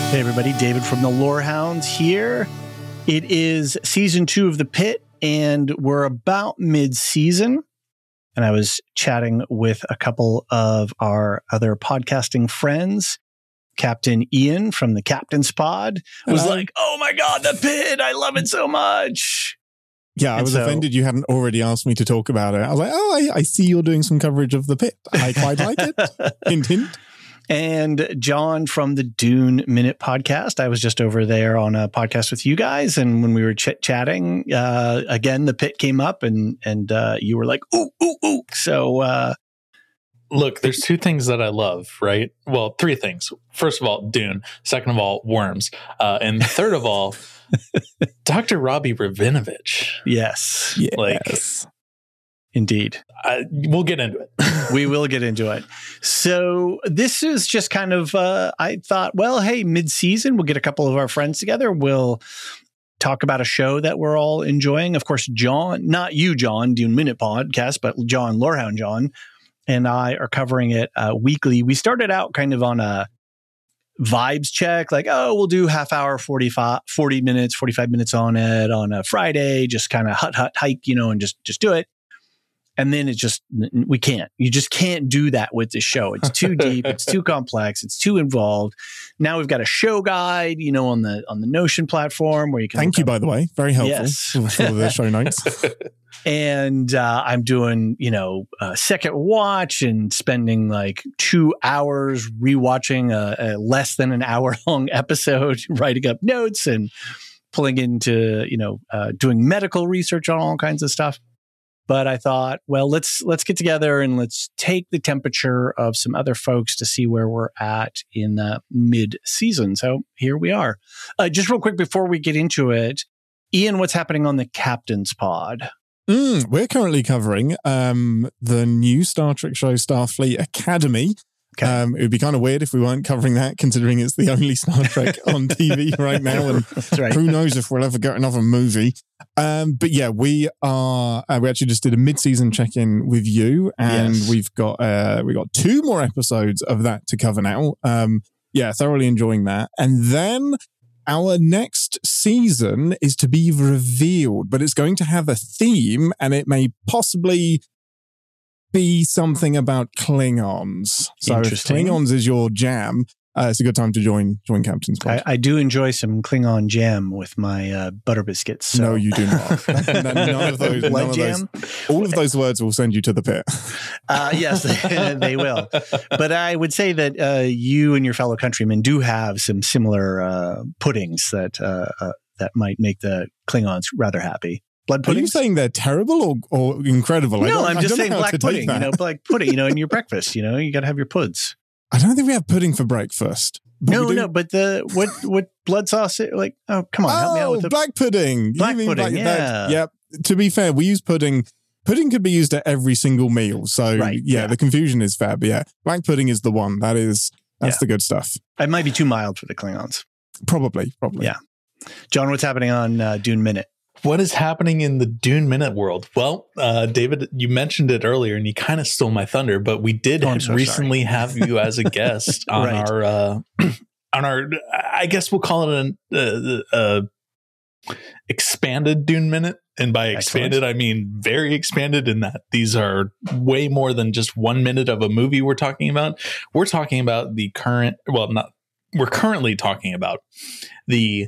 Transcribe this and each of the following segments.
Hey everybody, David from the Lorehounds here. It is season 2 of The Pit, and we're about mid-season. And I was chatting with a couple of our other podcasting friends. Captain Ian from the Captain's Pod was like, "Oh my God, The Pit! I love it so much." Yeah, I was offended you hadn't already asked me to talk about it. I was like, I see you're doing some coverage of The Pit. I quite like it. Hint, hint. And John from the Dune Minute podcast. I was just over there on a podcast with you guys. And when we were chatting, again, The Pit came up and you were like, ooh, ooh, ooh. So, look, there's two things that I love, right? Well, three things. First of all, Dune. Second of all, worms. And third of all, Dr. Robbie Rabinovich. Yes. Yes. Indeed. We'll get into it. We will get into it. So this is just kind of, I thought, well, hey, mid-season, we'll get a couple of our friends together. We'll talk about a show that we're all enjoying. Of course, John, not you, John, Dune Minute podcast, but John, Lorehound John, and I are covering it weekly. We started out kind of on a vibes check, like, oh, we'll do half hour, 40 minutes, 45 minutes on it on a Friday, just kind of hike, and just do it. And then it's just, you just can't do that with the show. It's too deep. It's too complex. It's too involved. Now we've got a show guide, on the Notion platform where you can. Thank you, by the way. Very helpful for the show notes. And I'm doing, a second watch and spending like 2 hours rewatching a less than an hour long episode, writing up notes and pulling into, doing medical research on all kinds of stuff. But I thought, well, let's get together and let's take the temperature of some other folks to see where we're at in the mid-season. So here we are. Just real quick before we get into it, Ian, what's happening on the Captain's Pod? We're currently covering the new Star Trek show, Starfleet Academy. Okay. It would be kind of weird if we weren't covering that, considering it's the only Star Trek on TV right now, and right. Who knows if we'll ever get another movie. But yeah, we actually just did a mid-season check-in with you, and yes. we got 2 more episodes of that to cover now. Thoroughly enjoying that, and then our next season is to be revealed, but it's going to have a theme, and it may possibly be something about Klingons. So if Klingons is your jam, it's a good time to join Captain's Pod. I do enjoy some Klingon jam with my butter biscuits. So. No, you do not. None of those. Blood jam? All of those words will send you to the pit. Yes, they will. But I would say that you and your fellow countrymen do have some similar puddings that might make the Klingons rather happy. Blood pudding. Are you saying they're terrible or incredible? No, I'm just saying black pudding. Black pudding. In your breakfast. You got to have your puds. I don't think we have pudding for breakfast. No. But what blood sauce? Like, oh, come on, help me out with the black pudding. Black pudding. Yep. To be fair, we use pudding. Pudding could be used at every single meal. So right, the confusion is fair. But yeah, black pudding is the one. That's the good stuff. It might be too mild for the Klingons. Probably. Yeah. John, what's happening on Dune Minute? What is happening in the Dune Minute world? Well, David, you mentioned it earlier and you kind of stole my thunder, but we did recently have you as a guest on right. our, I guess we'll call it an expanded Dune Minute. And by expanded, I mean very expanded in that these are way more than just 1 minute of a movie we're talking about. We're talking about we're currently talking about the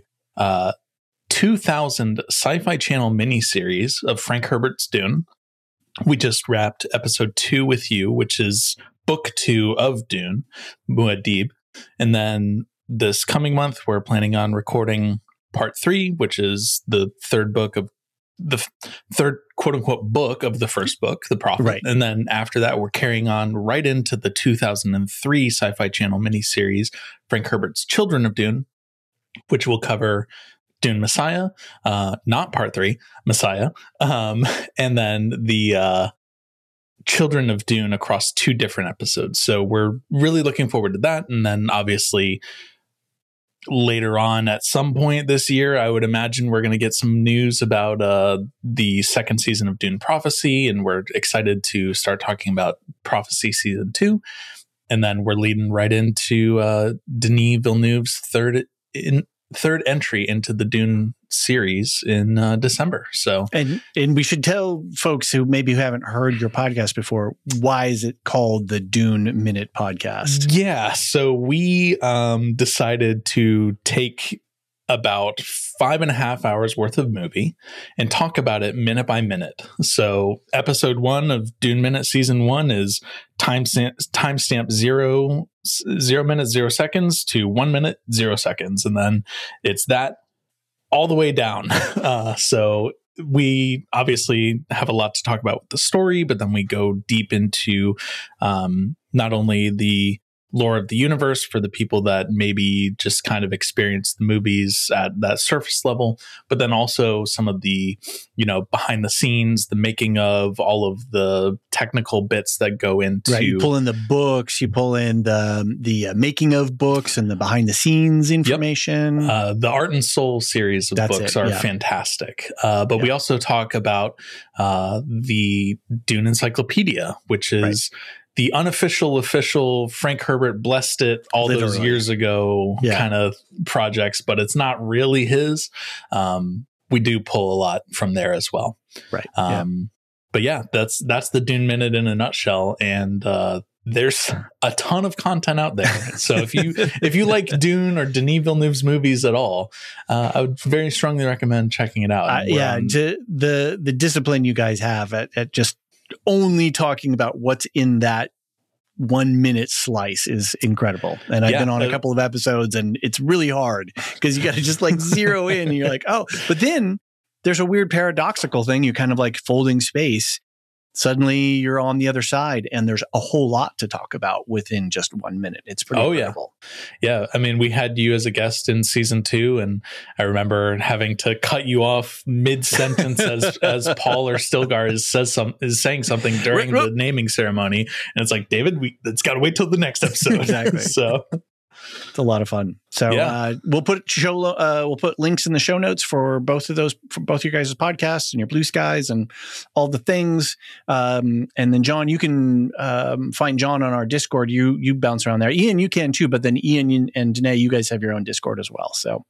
2000 Sci-Fi Channel miniseries of Frank Herbert's Dune. We just wrapped episode 2 with you, which is book 2 of Dune, Muad'Dib. And then this coming month, we're planning on recording part 3, which is the third book of the third quote unquote book of the first book, The Prophet. Right. And then after that, we're carrying on right into the 2003 Sci-Fi Channel miniseries, Frank Herbert's Children of Dune, which will cover Dune Messiah, not part 3, Messiah, and then the Children of Dune across 2 different episodes. So we're really looking forward to that. And then obviously later on at some point this year, I would imagine we're going to get some news about the second season of Dune Prophecy, and we're excited to start talking about Prophecy Season 2. And then we're leading right into Denis Villeneuve's third entry into the Dune series in December. So, and we should tell folks who maybe haven't heard your podcast before, why is it called the Dune Minute Podcast? Yeah, so we decided to take about 5.5 hours worth of movie and talk about it minute by minute. So episode 1 of Dune Minute Season 1 is timestamp 0 minutes 0 seconds to 1 minute 0 seconds, and then it's that all the way down. So we obviously have a lot to talk about with the story, but then we go deep into not only the lore of the universe for the people that maybe just kind of experience the movies at that surface level, but then also some of the, behind the scenes, the making of, all of the technical bits that go into. Right, you pull in the books, you pull in the making of books and the behind the scenes information. Yep. The Art and Soul series of books are fantastic. But we also talk about the Dune Encyclopedia, which is the official Frank Herbert blessed it all those years ago kind of projects, but it's not really his. We do pull a lot from there as well. Right. But yeah, that's the Dune Minute in a nutshell. And there's a ton of content out there. So if you like Dune or Denis Villeneuve's movies at all, I would very strongly recommend checking it out. The discipline you guys have at just only talking about what's in that 1 minute slice is incredible. And I've been on a couple of episodes and it's really hard because you got to just like zero in and you're like, oh, but then there's a weird paradoxical thing. You kind of like folding space. Suddenly you're on the other side and there's a whole lot to talk about within just 1 minute. It's pretty incredible. Yeah. I mean, we had you as a guest in season 2 and I remember having to cut you off mid-sentence as Paul or Stilgar is saying something during the naming ceremony. And it's like, David, it's got to wait till the next episode. Exactly. So it's a lot of fun. So we'll put links in the show notes for both of those, for both your guys' podcasts and your Blue Skies and all the things. And then John, you can find John on our Discord. You bounce around there. Ian, you can too, but then Ian and Danae, you guys have your own Discord as well. So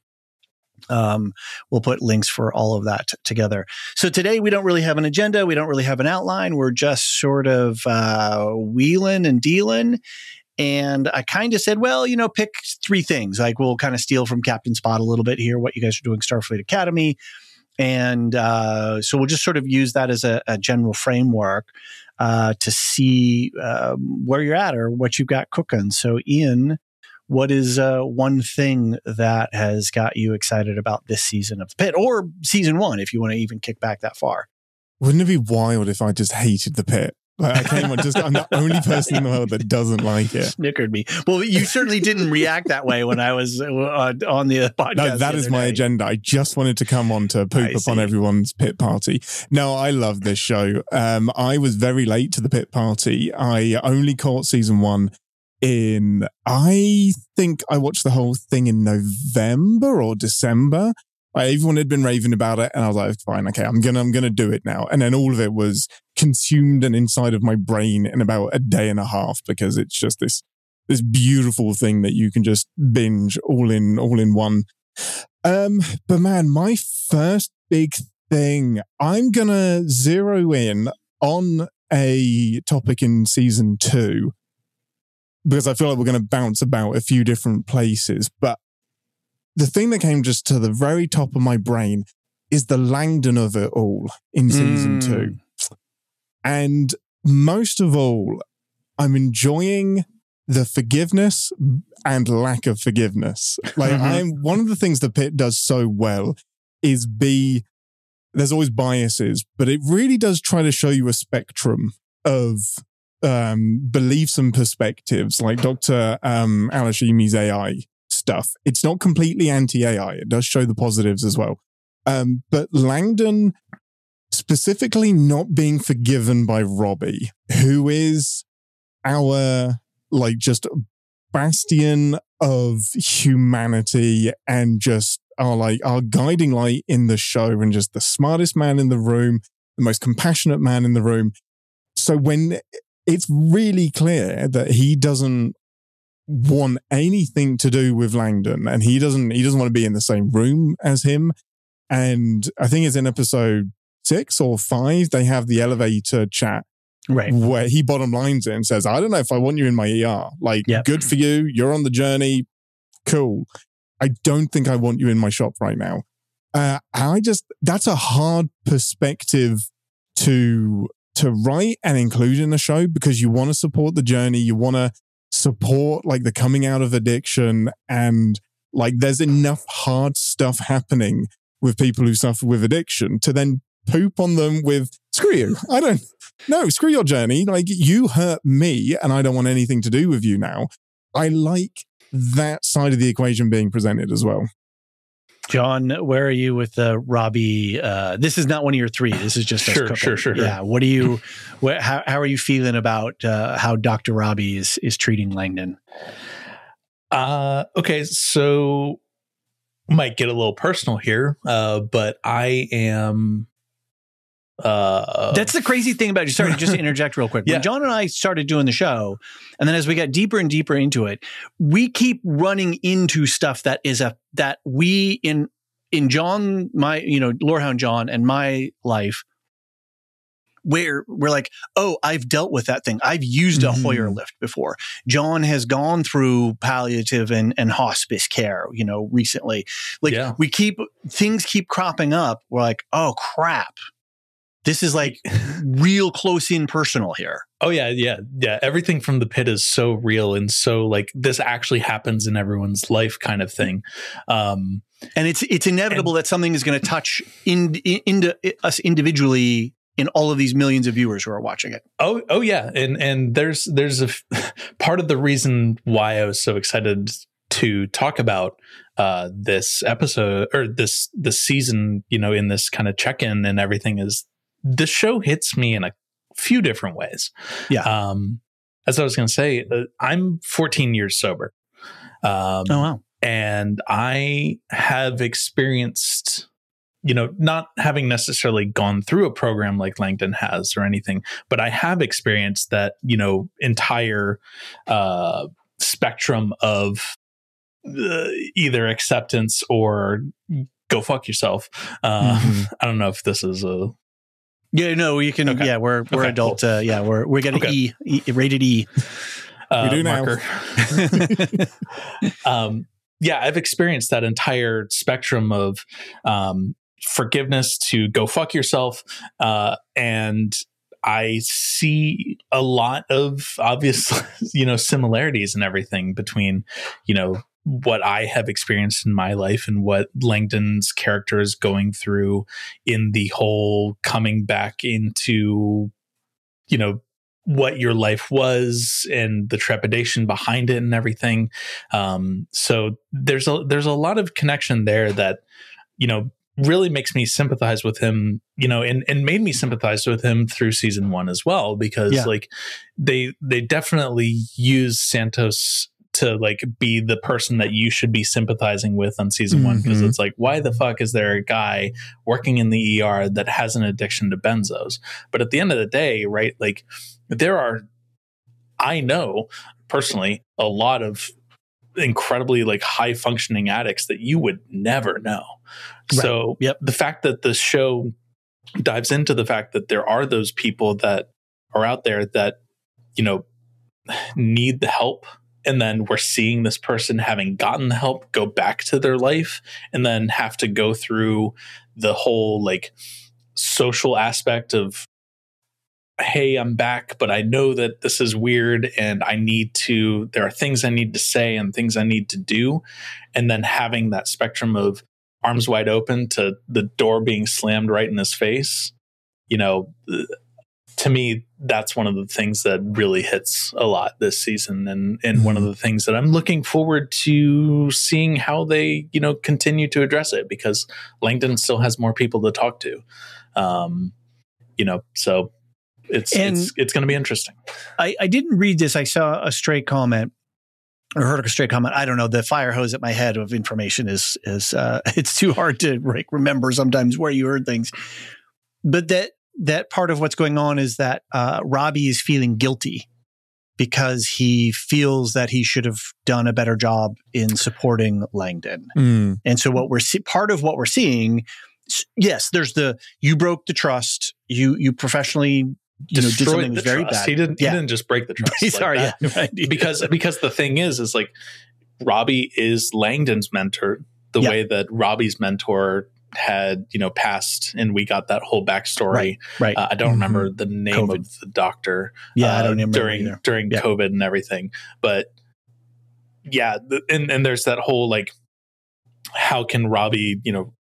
we'll put links for all of that together. So today we don't really have an agenda. We don't really have an outline. We're just sort of wheeling and dealing. And I kind of said, well, pick 3 things. Like we'll kind of steal from Captain Spot a little bit here, what you guys are doing, Starfleet Academy. And so we'll just sort of use that as a general framework to see where you're at or what you've got cooking. So Ian, what is one thing that has got you excited about this season of The Pit, or season 1, if you want to even kick back that far? Wouldn't it be wild if I just hated The Pit? Like I came on I'm the only person in the world that doesn't like it. Snickered me. Well, you certainly didn't react that way when I was on the podcast. No, that is my agenda. I just wanted to come on to poop upon everyone's pit party. No, I love this show. I was very late to the pit party. I only caught season 1 I think I watched the whole thing in November or December. Everyone had been raving about it, and I was like, "Fine, okay, I'm gonna do it now." And then all of it was consumed and inside of my brain in about a day and a half because it's just this beautiful thing that you can just binge all in one. But man, my first big thing, I'm gonna zero in on a topic in season 2 because I feel like we're gonna bounce about a few different places, but the thing that came just to the very top of my brain is the Langdon of it all in season 2. And most of all, I'm enjoying the forgiveness and lack of forgiveness. Like one of the things the Pit does so well is there's always biases, but it really does try to show you a spectrum of beliefs and perspectives, like Dr. Alashimi's AI stuff. It's not completely anti-AI. It does show the positives as well. But Langdon specifically not being forgiven by Robbie, who is our just bastion of humanity and just our guiding light in the show and just the smartest man in the room, the most compassionate man in the room. So when it's really clear that he doesn't want anything to do with Langdon, and he doesn't want to be in the same room as him. And I think it's in episode 6 or 5, they have the elevator chat, right, where he bottom lines it and says, I don't know if I want you in my ER. Like, good for you. You're on the journey. Cool. I don't think I want you in my shop right now. That's a hard perspective to write and include in a show, because you want to support the journey. You want to support like the coming out of addiction, and like there's enough hard stuff happening with people who suffer with addiction to then poop on them with, screw you. Screw your journey. Like, you hurt me and I don't want anything to do with you now. I like that side of the equation being presented as well. John, where are you with Robbie? This is not one of your 3. This is just sure. Yeah. What do you? How are you feeling about how Dr. Robbie is treating Langdon? Okay, so might get a little personal here, but I am. That's the crazy thing about you. Sorry, just to interject real quick. When John and I started doing the show, and then as we got deeper and deeper into it, we keep running into stuff that we in John, my Lorehound John and my life, where we're like, oh, I've dealt with that thing. I've used a Hoyer lift before. John has gone through palliative and hospice care, recently. Like things keep cropping up. We're like, oh crap. This is like real close in personal here. Oh yeah. Everything from the pit is so real and so like this actually happens in everyone's life kind of thing. And it's inevitable that something is going to touch into us individually in all of these millions of viewers who are watching it. Oh yeah. And there's a part of the reason why I was so excited to talk about this episode or this season, in this kind of check-in and everything is, the show hits me in a few different ways. Yeah. As I was going to say, I'm 14 years sober. Oh, wow. And I have experienced, not having necessarily gone through a program like Langdon has or anything, but I have experienced that, entire spectrum of either acceptance or go fuck yourself. I don't know if this is a... Yeah, no, you can. Okay. Yeah, we're adult. Cool. We're getting E, rated E. We do now. I've experienced that entire spectrum of forgiveness to go fuck yourself, and I see a lot of obvious, similarities and everything between, what I have experienced in my life and what Langdon's character is going through in the whole coming back into, what your life was and the trepidation behind it and everything. So there's a lot of connection there that, really makes me sympathize with him, and made me sympathize with him through season 1 as well, because like they definitely use Santos to like be the person that you should be sympathizing with on season 1, because it's like, why the fuck is there a guy working in the ER that has an addiction to benzos? But at the end of the day, right, like I know personally a lot of incredibly like high functioning addicts that you would never know. Right. So the fact that the show dives into the fact that there are those people that are out there that, need the help. And then we're seeing this person having gotten the help go back to their life and then have to go through the whole like social aspect of, hey, I'm back, but I know that this is weird and there are things I need to say and things I need to do. And then having that spectrum of arms wide open to the door being slammed right in his face, to me, that's one of the things that really hits a lot this season. And one of the things that I'm looking forward to seeing how they, continue to address it, because Langdon still has more people to talk to. So it's going to be interesting. I didn't read this. I saw a stray comment or heard a stray comment. I don't know. The fire hose at my head of information is it's too hard to remember sometimes where you heard things, but that that part of what's going on is that Robbie is feeling guilty because he feels that he should have done a better job in supporting Langdon. And so part of what we're seeing, yes, there's you broke the trust, you professionally did something the very trust. bad. He didn't just break the trust. Sorry, like right. because the thing is like Robbie is Langdon's mentor, the way that Robbie's mentor had, passed, and we got that whole backstory. Right. I don't remember the name of the doctor. Yeah, I don't remember during COVID and everything. But yeah, and there's that whole like, how can Robbie,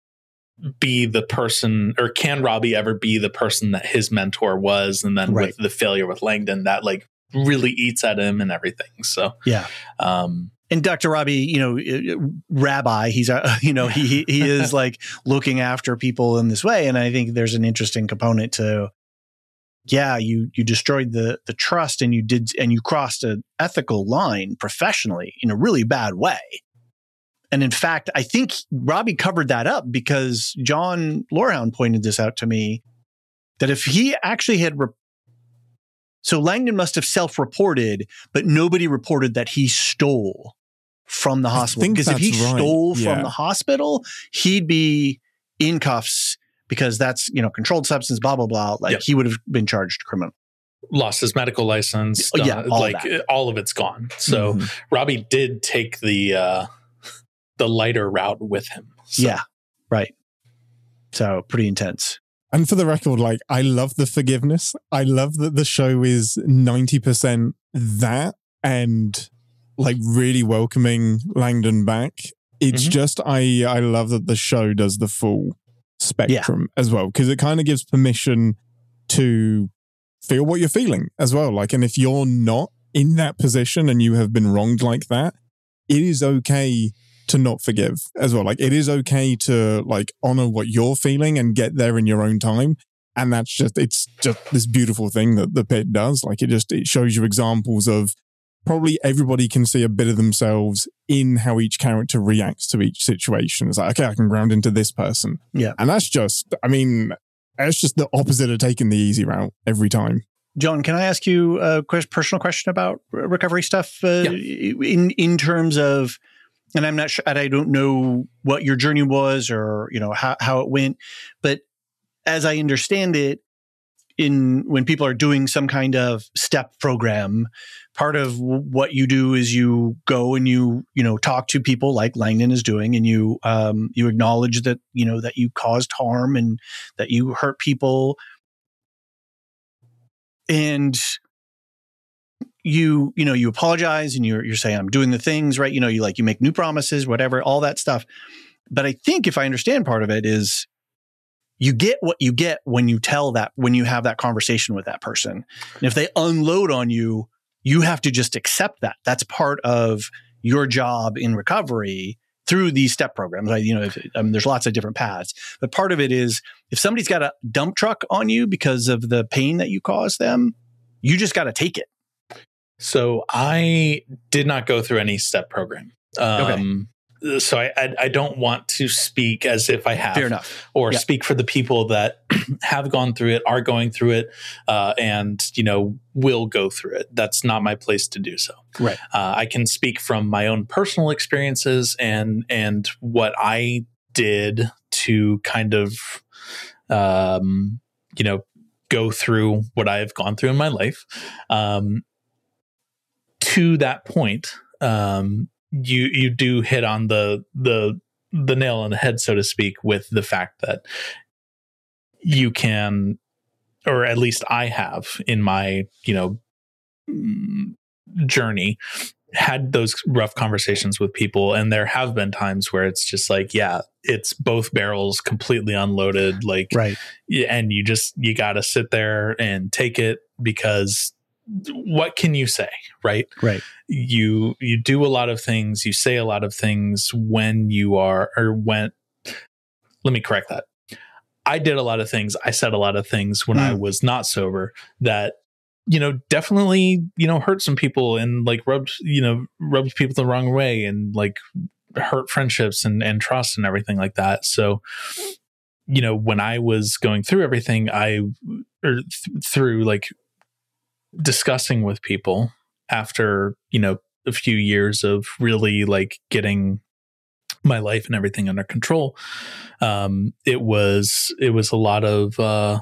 be the person, or can Robbie ever be the person that his mentor was? And then with the failure with Langdon, that like really eats at him and everything. So yeah. And Dr. Robbie, rabbi, he's, he is like looking after people in this way. And I think there's an interesting component to, you destroyed the trust, and you crossed an ethical line professionally in a really bad way. And in fact, I think Robbie covered that up because John Lorehound pointed this out to me, that if he actually had so Langdon must have self-reported, but nobody reported that he stole from the hospital. Because if he stole from the hospital, he'd be in cuffs because that's, controlled substance, blah, blah, blah. Like he would have been charged criminal. Lost his medical license. All of it's gone. So Robbie did take the lighter route with him. So. Yeah. Right. So pretty intense. And for the record, like, I love the forgiveness. I love that the show is 90% that and like really welcoming Langdon back. It's just, I love that the show does the full spectrum as well, because it kind of gives permission to feel what you're feeling as well. Like, and if you're not in that position and you have been wronged like that, it is okay to not forgive as well. Like, it is okay to like honor what you're feeling and get there in your own time. And it's just this beautiful thing that the Pit does. Like, it shows you examples of probably everybody can see a bit of themselves in how each character reacts to each situation. It's like, okay, I can ground into this person. Yeah. And that's just the opposite of taking the easy route every time. John, can I ask you a personal question about recovery stuff in terms of, and I'm not sure, and I don't know what your journey was or, how it went, but as I understand it, when people are doing some kind of step program, part of what you do is you go and you talk to people like Langdon is doing, and you acknowledge that, that you caused harm and that you hurt people. And you apologize and you're saying, I'm doing the things right. You make new promises, whatever, all that stuff. But I think if I understand part of it is you get what you get when you have that conversation with that person. And if they unload on you, you have to just accept that. That's part of your job in recovery through these step programs. There's lots of different paths, but part of it is if somebody's got a dump truck on you because of the pain that you caused them, you just got to take it. So I did not go through any step program. Okay. So I don't want to speak as if I have. Fair enough. Or speak for the people that have gone through it, are going through it, and will go through it. That's not my place to do so. Right. I can speak from my own personal experiences and what I did to kind of go through what I've gone through in my life. To that point, you do hit on the nail on the head, so to speak, with the fact that you can, or at least I have in my, journey, had those rough conversations with people. And there have been times where it's just like, it's both barrels completely unloaded. Like, right. And you got to sit there and take it, because what can you say? Right. Right. You do a lot of things, you say a lot of things let me correct that. I did a lot of things. I said a lot of things when I was not sober that, definitely, hurt some people and like rubbed people the wrong way and like hurt friendships and trust and everything like that. So when I was going through everything, through like discussing with people after, a few years of really like getting my life and everything under control. It was a lot of,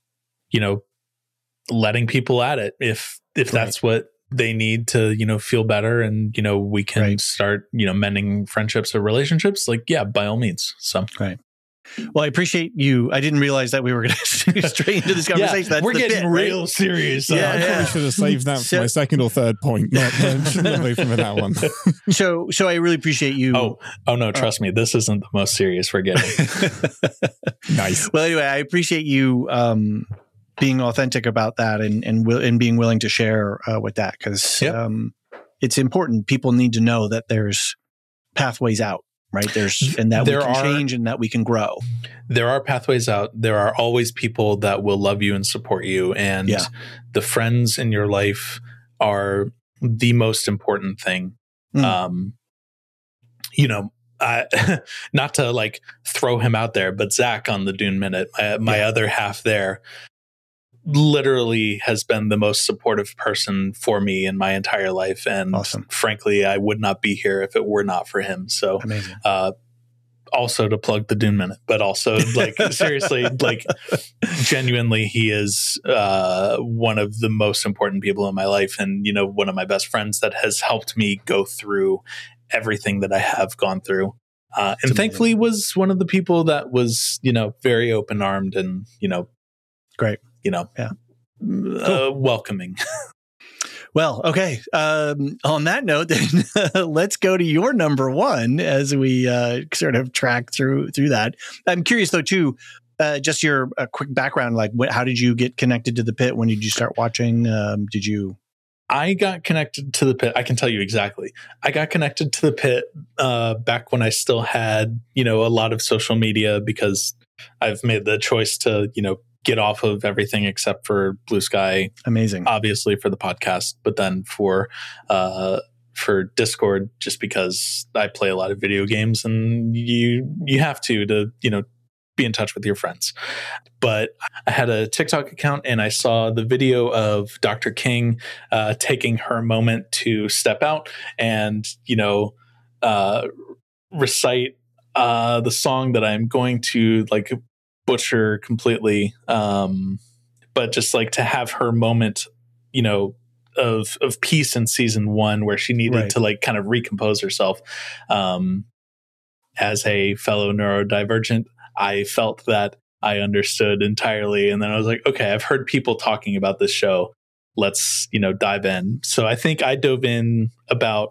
letting people at it if that's what they need to, feel better, and, we can start, mending friendships or relationships, like, yeah, by all means. So, right. Well, I appreciate you. I didn't realize that we were going to straight into this conversation. We're getting real serious. I probably should have saved that for my second or third point. Shouldn't have moved from that one. So I really appreciate you. Oh no, trust me, this isn't the most serious we're getting. Nice. Well, anyway, I appreciate you being authentic about that and being willing to share with that, because it's important. People need to know that there's pathways out. Right. And that we can change and that we can grow. There are pathways out. There are always people that will love you and support you. And the friends in your life are the most important thing. Not to like throw him out there, but Zach on the Dune Minute, my other half there, literally has been the most supportive person for me in my entire life. And frankly, I would not be here if it were not for him. So, also to plug the Dune Minute, but also like seriously, like genuinely, he is one of the most important people in my life, and one of my best friends that has helped me go through everything that I have gone through. And thankfully was one of the people that was, very open armed and, great. Welcoming. Well, okay. On that note, then let's go to your number one as we sort of track through that. I'm curious though too, just your quick background. Like, how did you get connected to the Pit? When did you start watching? Did you? I got connected to the Pit. I can tell you exactly. I got connected to the Pit back when I still had, a lot of social media, because I've made the choice to, get off of everything except for Blue Sky. Amazing. Obviously for the podcast, but then for Discord, just because I play a lot of video games and you have to be in touch with your friends. But I had a TikTok account and I saw the video of Dr. King taking her moment to step out and, recite the song that I'm going to like butcher completely, but just like to have her moment, of peace in season 1, where she needed to like kind of recompose herself. As a fellow neurodivergent, I felt that I understood entirely, and then I was like, okay, I've heard people talking about this show. Let's dive in. So I think I dove in about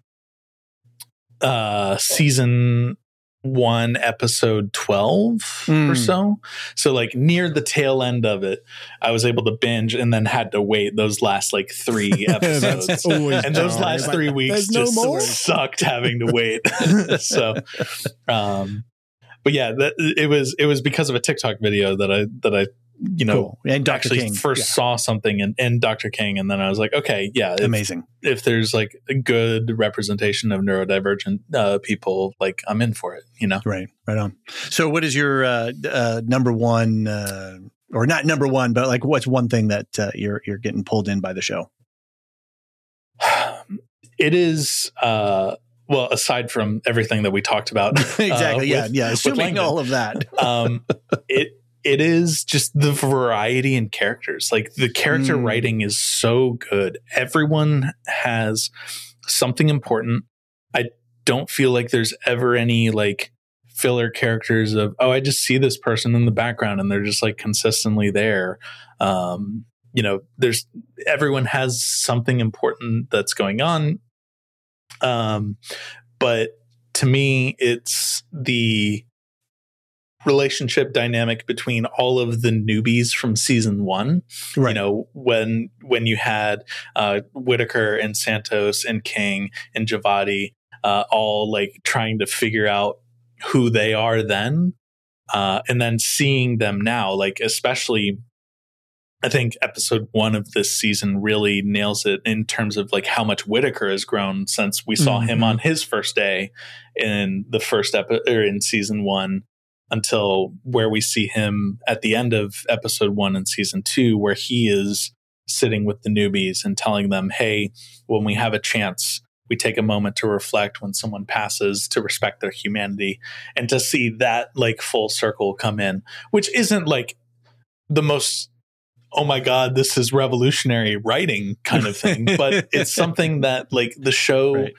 season 1, episode 12 or so. So like near the tail end of it, I was able to binge and then had to wait those last like 3 episodes. And those last 3 weeks just sucked having to wait. So, but yeah, it was because of a TikTok video that I cool. And Dr. actually King. first saw something in Dr. King, and then I was like, okay, yeah, amazing. If there's like a good representation of neurodivergent people, like I'm in for it, Right on. So what is your number one, or not number one, but like what's one thing that you're getting pulled in by the show? It is well, aside from everything that we talked about. Exactly. Assuming all of that. It is just the variety in characters. Like the character writing is so good. Everyone has something important. I don't feel like there's ever any like filler characters of, I just see this person in the background and they're just like consistently there. Everyone has something important that's going on. But to me, it's the relationship dynamic between all of the newbies from season 1. Right. When you had Whitaker and Santos and King and Javadi all like trying to figure out who they are then, and then seeing them now, like especially I think episode 1 of this season really nails it in terms of like how much Whitaker has grown since we saw him on his first day in the first episode or in season 1. until where we see him at the end of episode 1 in season 2, where he is sitting with the newbies and telling them, hey, when we have a chance, we take a moment to reflect when someone passes, to respect their humanity, and to see that like full circle come in, which isn't like the most, oh my God, this is revolutionary writing kind of thing, but it's something that like the show Right.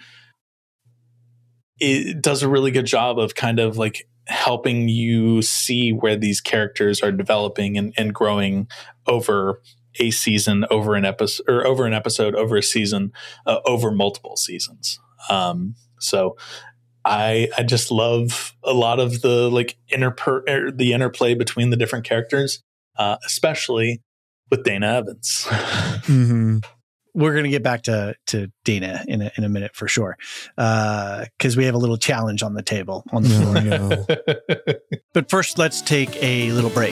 it does a really good job of kind of like helping you see where these characters are developing and growing over a season, over an episode, over a season, over multiple seasons. So I just love a lot of the like the interplay between the different characters, especially with Dana Evans. Mm-hmm. We're going to get back to Dana in a minute for sure, because we have a little challenge on the table on the floor. No. But first, let's take a little break.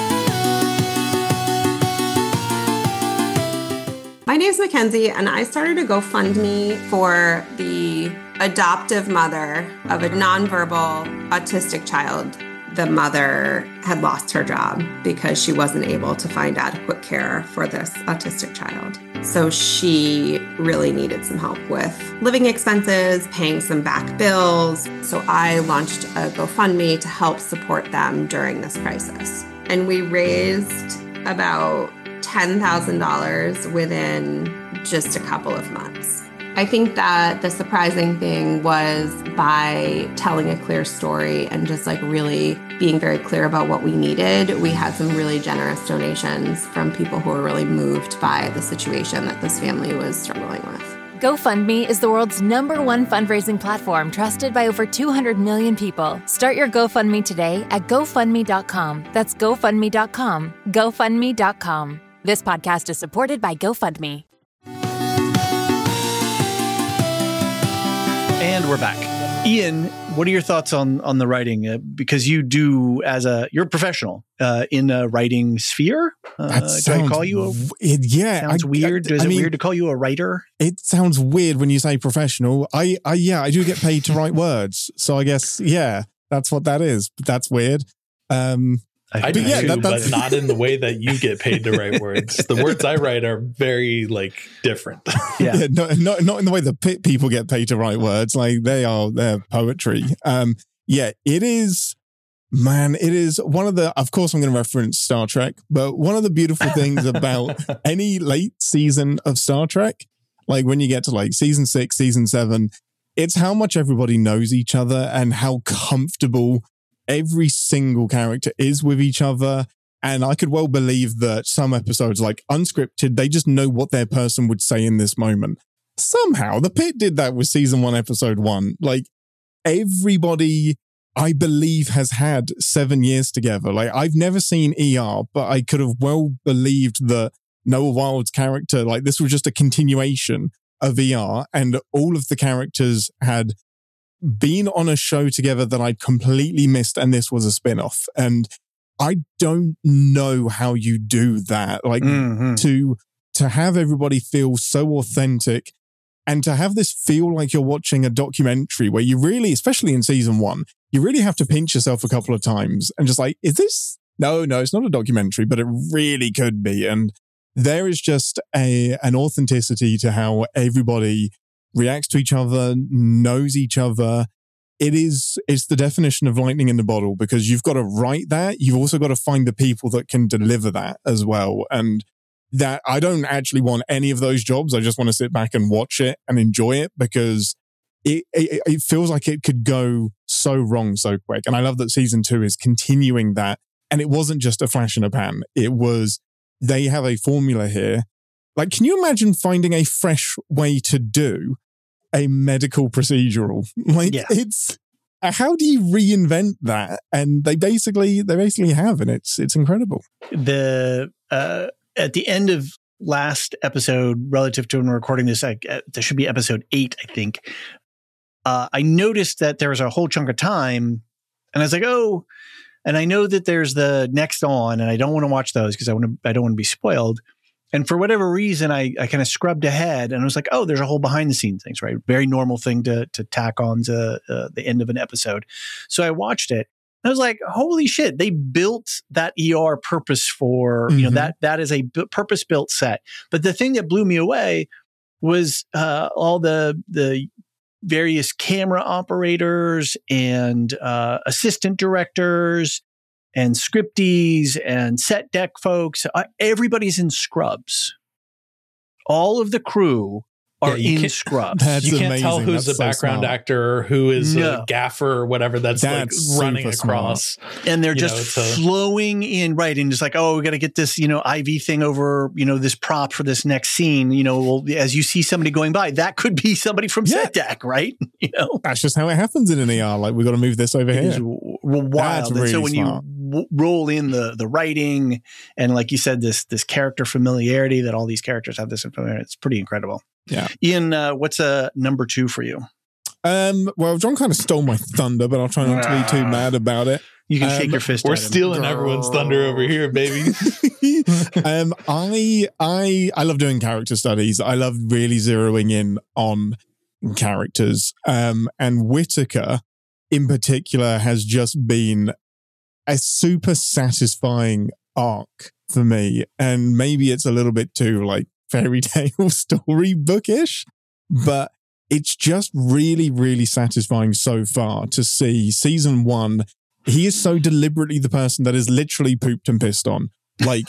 My name's Mackenzie, and I started a GoFundMe for the adoptive mother of a nonverbal autistic child. The mother had lost her job because she wasn't able to find adequate care for this autistic child. So she really needed some help with living expenses, paying some back bills. So I launched a GoFundMe to help support them during this crisis. And we raised about $10,000 within just a couple of months. I think that the surprising thing was by telling a clear story and just like really being very clear about what we needed, we had some really generous donations from people who were really moved by the situation that this family was struggling with. GoFundMe is the world's #1 fundraising platform trusted by over 200 million people. Start your GoFundMe today at GoFundMe.com. That's GoFundMe.com. GoFundMe.com. This podcast is supported by GoFundMe. And we're back. Ian, what are your thoughts on the writing? Because you do you're a professional in a writing sphere. Do I call you sounds weird. Is it weird to call you a writer? It sounds weird when you say professional. I do get paid to write words. So I guess, that's what that is. But that's weird. I do too, but not in the way that you get paid to write words. The words I write are very like different. Yeah, not in the way that people get paid to write words. Like they're poetry. It is. Man, it is one of the, of course I'm going to reference Star Trek, but one of the beautiful things about any late season of Star Trek, like when you get to like season 6, season 7, it's how much everybody knows each other and how comfortable every single character is with each other. And I could well believe that some episodes, like unscripted, they just know what their person would say in this moment. Somehow, The Pit did that with season 1, episode 1. Like, everybody, I believe, has had 7 years together. Like, I've never seen ER, but I could have well believed that Noah Wild's character, like, this was just a continuation of ER, and all of the characters had been on a show together that I'd completely missed, and this was a spin-off. And I don't know how you do that. Like, to have everybody feel so authentic and to have this feel like you're watching a documentary where you really, especially in season 1, you really have to pinch yourself a couple of times and just like, is this? No, it's not a documentary, but it really could be. And there is just an authenticity to how everybody reacts to each other, knows each other. It's the definition of lightning in the bottle, because you've got to write that. You've also got to find the people that can deliver that as well. And that I don't actually want any of those jobs. I just want to sit back and watch it and enjoy it, because it feels like it could go so wrong so quick. And I love that season 2 is continuing that. And it wasn't just a flash in a pan. It was, they have a formula here. Like, can you imagine finding a fresh way to do a medical procedural? Like, it's, how do you reinvent that? And they basically have, and it's incredible. At the end of last episode, relative to when we're recording this, there should be episode 8, I think. I noticed that there was a whole chunk of time, and I was like, oh, and I know that there's the next on, and I don't want to watch those because I don't want to be spoiled. And for whatever reason, I kind of scrubbed ahead, and I was like, oh, there's a whole behind the scenes things, right? Very normal thing to tack on to the end of an episode. So I watched it, I was like, holy shit, they built that ER purpose for, that is a purpose-built set. But the thing that blew me away was all the various camera operators and assistant directors and scripties and set deck folks. Everybody's in scrubs. All of the crew are in scrubs. You can't amazing. tell who's That's a background actor or who is a gaffer or whatever that's like running across. And they're just flowing in, right? And just like, oh, we got to get this, IV thing over, this prop for this next scene. Well, as you see somebody going by, that could be somebody from set deck, right? That's just how it happens in an ER. Like, we got to move this over here. It's wild. Really so when smart. you roll in the writing and, like you said, this character familiarity that all these characters have this familiarity, it's pretty incredible. Yeah. Ian, what's a number 2 for you? Well, John kind of stole my thunder, but I'll try not to be too mad about it. You can shake your fist. We're at him. stealing everyone's thunder over here, baby. I love doing character studies. I love really zeroing in on characters. And Whittaker, in particular, has just been a super satisfying arc for me. And maybe it's a little bit too like fairy tale storybookish, but it's just really, really satisfying so far to see season 1. He is so deliberately the person that is literally pooped and pissed on. Like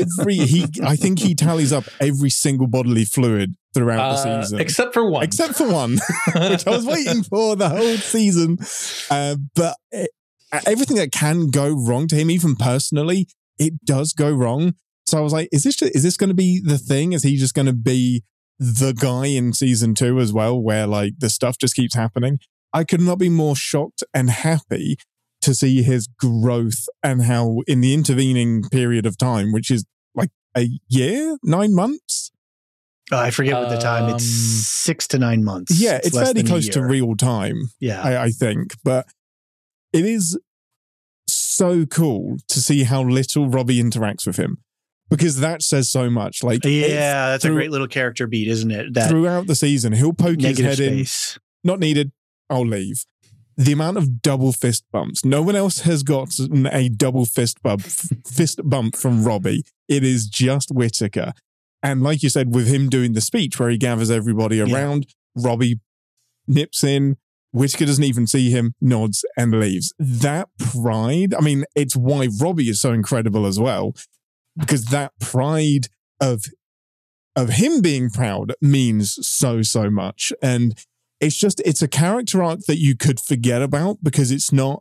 I think he tallies up every single bodily fluid throughout the season. Except for one, which I was waiting for the whole season. But everything that can go wrong to him, even personally, it does go wrong. So I was like, is this going to be the thing? Is he just going to be the guy in season 2 as well, where like the stuff just keeps happening? I could not be more shocked and happy to see his growth and how in the intervening period of time, which is like a year, 9 months. I forget what the time. It's 6 to 9 months. Yeah, it's fairly close to real time. Yeah, I think, but it is so cool to see how little Robbie interacts with him. Because that says so much. Like, yeah, that's a great little character beat, isn't it? That throughout the season, he'll poke his head space. In. Not needed. I'll leave. The amount of double fist bumps. No one else has got a double fist bump from Robbie. It is just Whittaker. And like you said, with him doing the speech where he gathers everybody around, Robbie nips in. Whittaker doesn't even see him, nods, and leaves. That pride, I mean, it's why Robbie is so incredible as well. Because that pride of him being proud means so much. And it's a character arc that you could forget about because it's not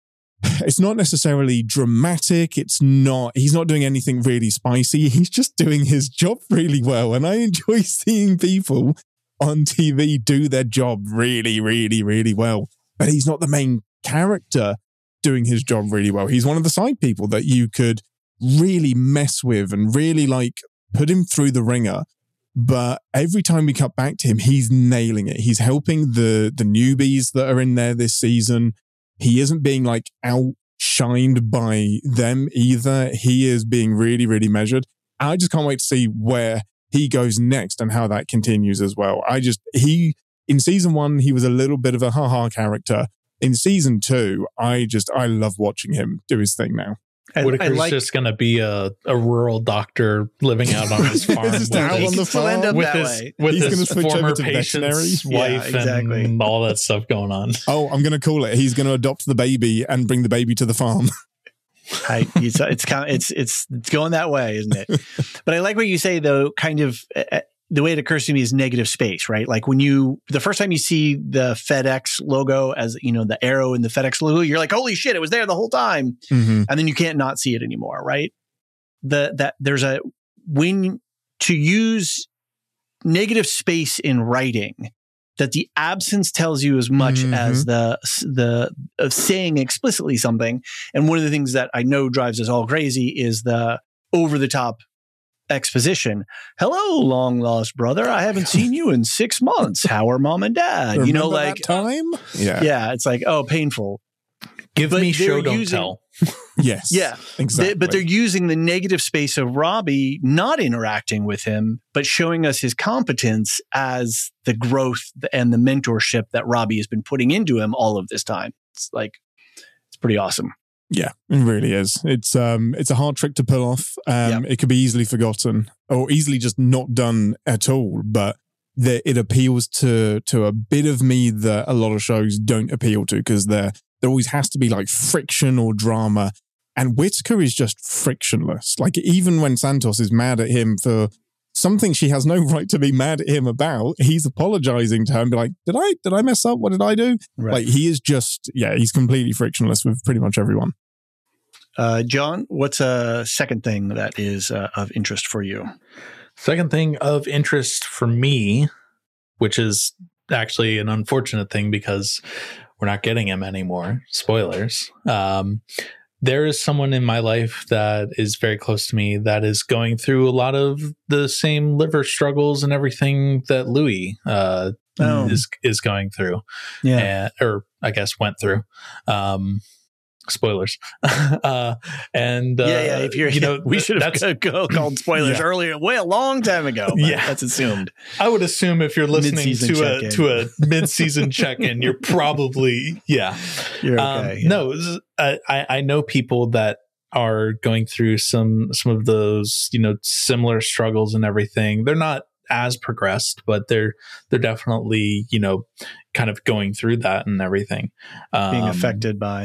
necessarily dramatic. He's not doing anything really spicy. He's just doing his job really well. And I enjoy seeing people on TV do their job really, really, really well. But he's not the main character doing his job really well. He's one of the side people that you could really mess with and really like put him through the ringer. But every time we cut back to him, he's nailing it. He's helping the newbies that are in there this season. He isn't being like outshined by them either. He is being really, really measured. I just can't wait to see where he goes next and how that continues as well. In season 1, he was a little bit of a ha-ha character. In season 2, I love watching him do his thing now. Whittaker's just going to be a rural doctor living out on his farm with his former patient's wife and all that stuff going on. Oh, I'm going to call it. He's going to adopt the baby and bring the baby to the farm. It's going that way, isn't it? But I like what you say, though, kind of the way it occurs to me is negative space, right? Like when the first time you see the FedEx logo as, the arrow in the FedEx logo, you're like, holy shit, it was there the whole time. Mm-hmm. And then you can't not see it anymore, right? When to use negative space in writing, that the absence tells you as much as the of saying explicitly something. And one of the things that I know drives us all crazy is the over the top exposition. Hello, long lost brother. I haven't seen you in 6 months. How are mom and dad? Remember that time? Yeah. It's like, oh, painful. Give me show, don't tell. Yes. Yeah. Exactly. But they're using the negative space of Robbie not interacting with him, but showing us his competence as the growth and the mentorship that Robbie has been putting into him all of this time. It's pretty awesome. Yeah, it really is. It's a hard trick to pull off. It could be easily forgotten or easily just not done at all. But it appeals to a bit of me that a lot of shows don't appeal to, because there always has to be like friction or drama. And Whittaker is just frictionless. Like, even when Santos is mad at him for something she has no right to be mad at him about, he's apologizing to her and be like, did I mess up? What did I do? Right. Like, he is just, he's completely frictionless with pretty much everyone. John, what's a second thing that is of interest for you? Second thing of interest for me, which is actually an unfortunate thing because we're not getting him anymore. Spoilers. There is someone in my life that is very close to me that is going through a lot of the same liver struggles and everything that Louis is going through. Yeah. Or I guess went through. Spoilers. If you're, we should have called spoilers earlier, a long time ago. That's assumed. I would assume if you're listening to a mid-season check-in, you're probably You're okay. No, I know people that are going through some of those similar struggles and everything. They're not as progressed, but they're definitely kind of going through that and everything, being affected by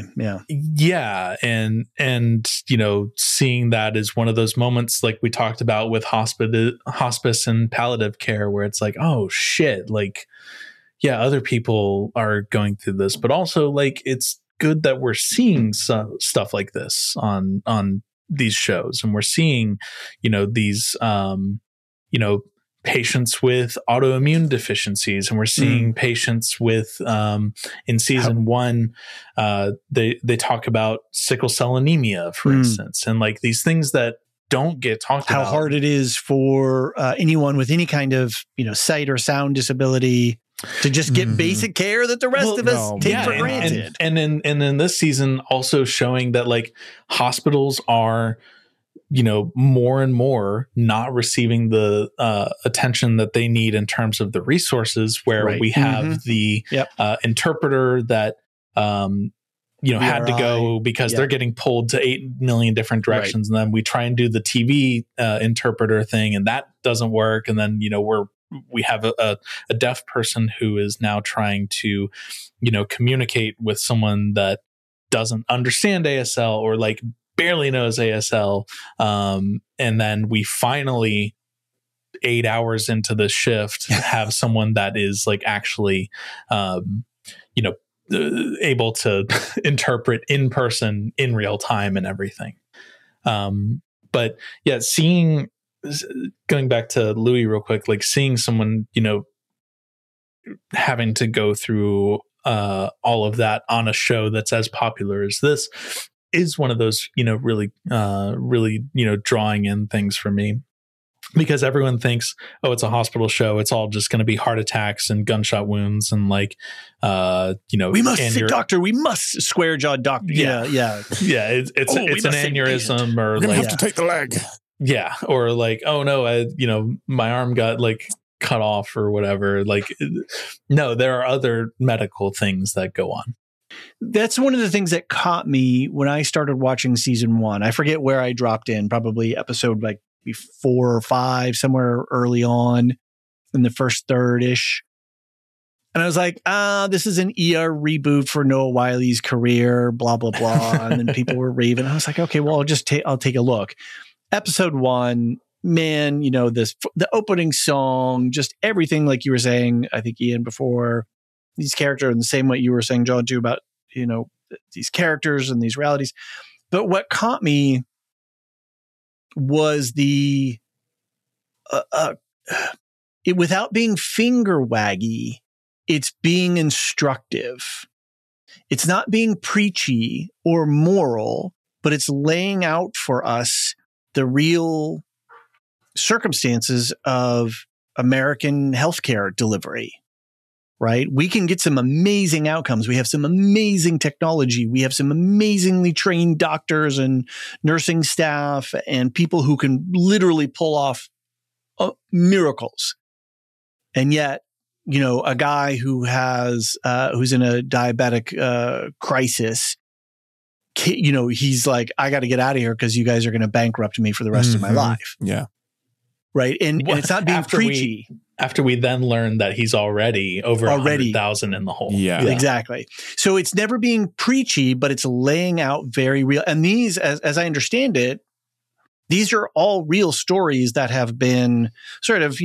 and seeing that is one of those moments like we talked about with hospice and palliative care, where it's like, oh shit, like other people are going through this, but also like it's good that we're seeing some stuff like this on these shows, and we're seeing these patients with autoimmune deficiencies, and we're seeing patients with in season 1 they talk about sickle cell anemia, for instance, and like these things that don't get talked about. How hard it is for anyone with any kind of sight or sound disability to just get basic care that the rest of us take for granted. And in this season also showing that like hospitals are more and more not receiving the attention that they need in terms of the resources, where we have the interpreter that had to go because they're getting pulled to 8 million different directions. And then we try and do the TV interpreter thing, and that doesn't work. And then, we have a deaf person who is now trying to, communicate with someone that doesn't understand ASL or like barely knows ASL. And then we finally, 8 hours into the shift, have someone that is like actually, able to interpret in person in real time and everything. But going back to Louis real quick, like seeing someone, having to go through all of that on a show that's as popular as this is one of those, really, drawing in things for me, because everyone thinks, oh, it's a hospital show. It's all just going to be heart attacks and gunshot wounds and like, we must see doctor. We must square jawed doctor. Yeah. It's an aneurysm, or we're going to have to take the leg. Yeah. Or like, oh no, my arm got like cut off or whatever. Like, no, there are other medical things that go on. That's one of the things that caught me when I started watching season 1. I forget where I dropped in, probably episode like 4 or 5, somewhere early on in the first third-ish. And I was like, this is an ER reboot for Noah Wiley's career, blah, blah, blah. And then people were raving. I was like, okay, well, I'll take a look. Episode 1, man, the opening song, just everything like you were saying, I think, Ian, before, these characters, in the same way you were saying, John, too, about, these characters and these realities. But what caught me was without being finger waggy, it's being instructive. It's not being preachy or moral, but it's laying out for us the real circumstances of American healthcare delivery, right? We can get some amazing outcomes. We have some amazing technology. We have some amazingly trained doctors and nursing staff and people who can literally pull off miracles. And yet, a guy who has, who's in a diabetic crisis he's like, I got to get out of here because you guys are going to bankrupt me for the rest of my life. Yeah. Right. And it's not being preachy. After we then learn that he's already over 100,000 in the hole. Yeah. Exactly. So it's never being preachy, but it's laying out very real. And these, as I understand it, these are all real stories that have been sort of,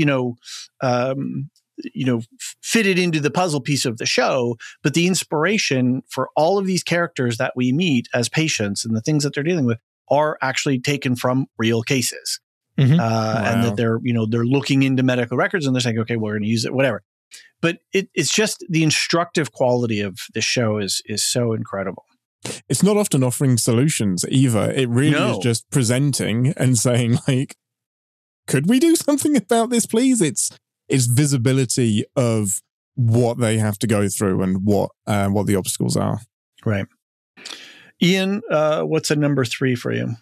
fitted into the puzzle piece of the show. But the inspiration for all of these characters that we meet as patients and the things that they're dealing with are actually taken from real cases. Mm-hmm. And that they're looking into medical records and they're saying, okay, we're going to use it, whatever. But it's just the instructive quality of the show is so incredible. It's not often offering solutions either. It really is just presenting and saying, like, could we do something about this, please? It's visibility of what they have to go through and what the obstacles are. Right. Ian, what's a number 3 for you?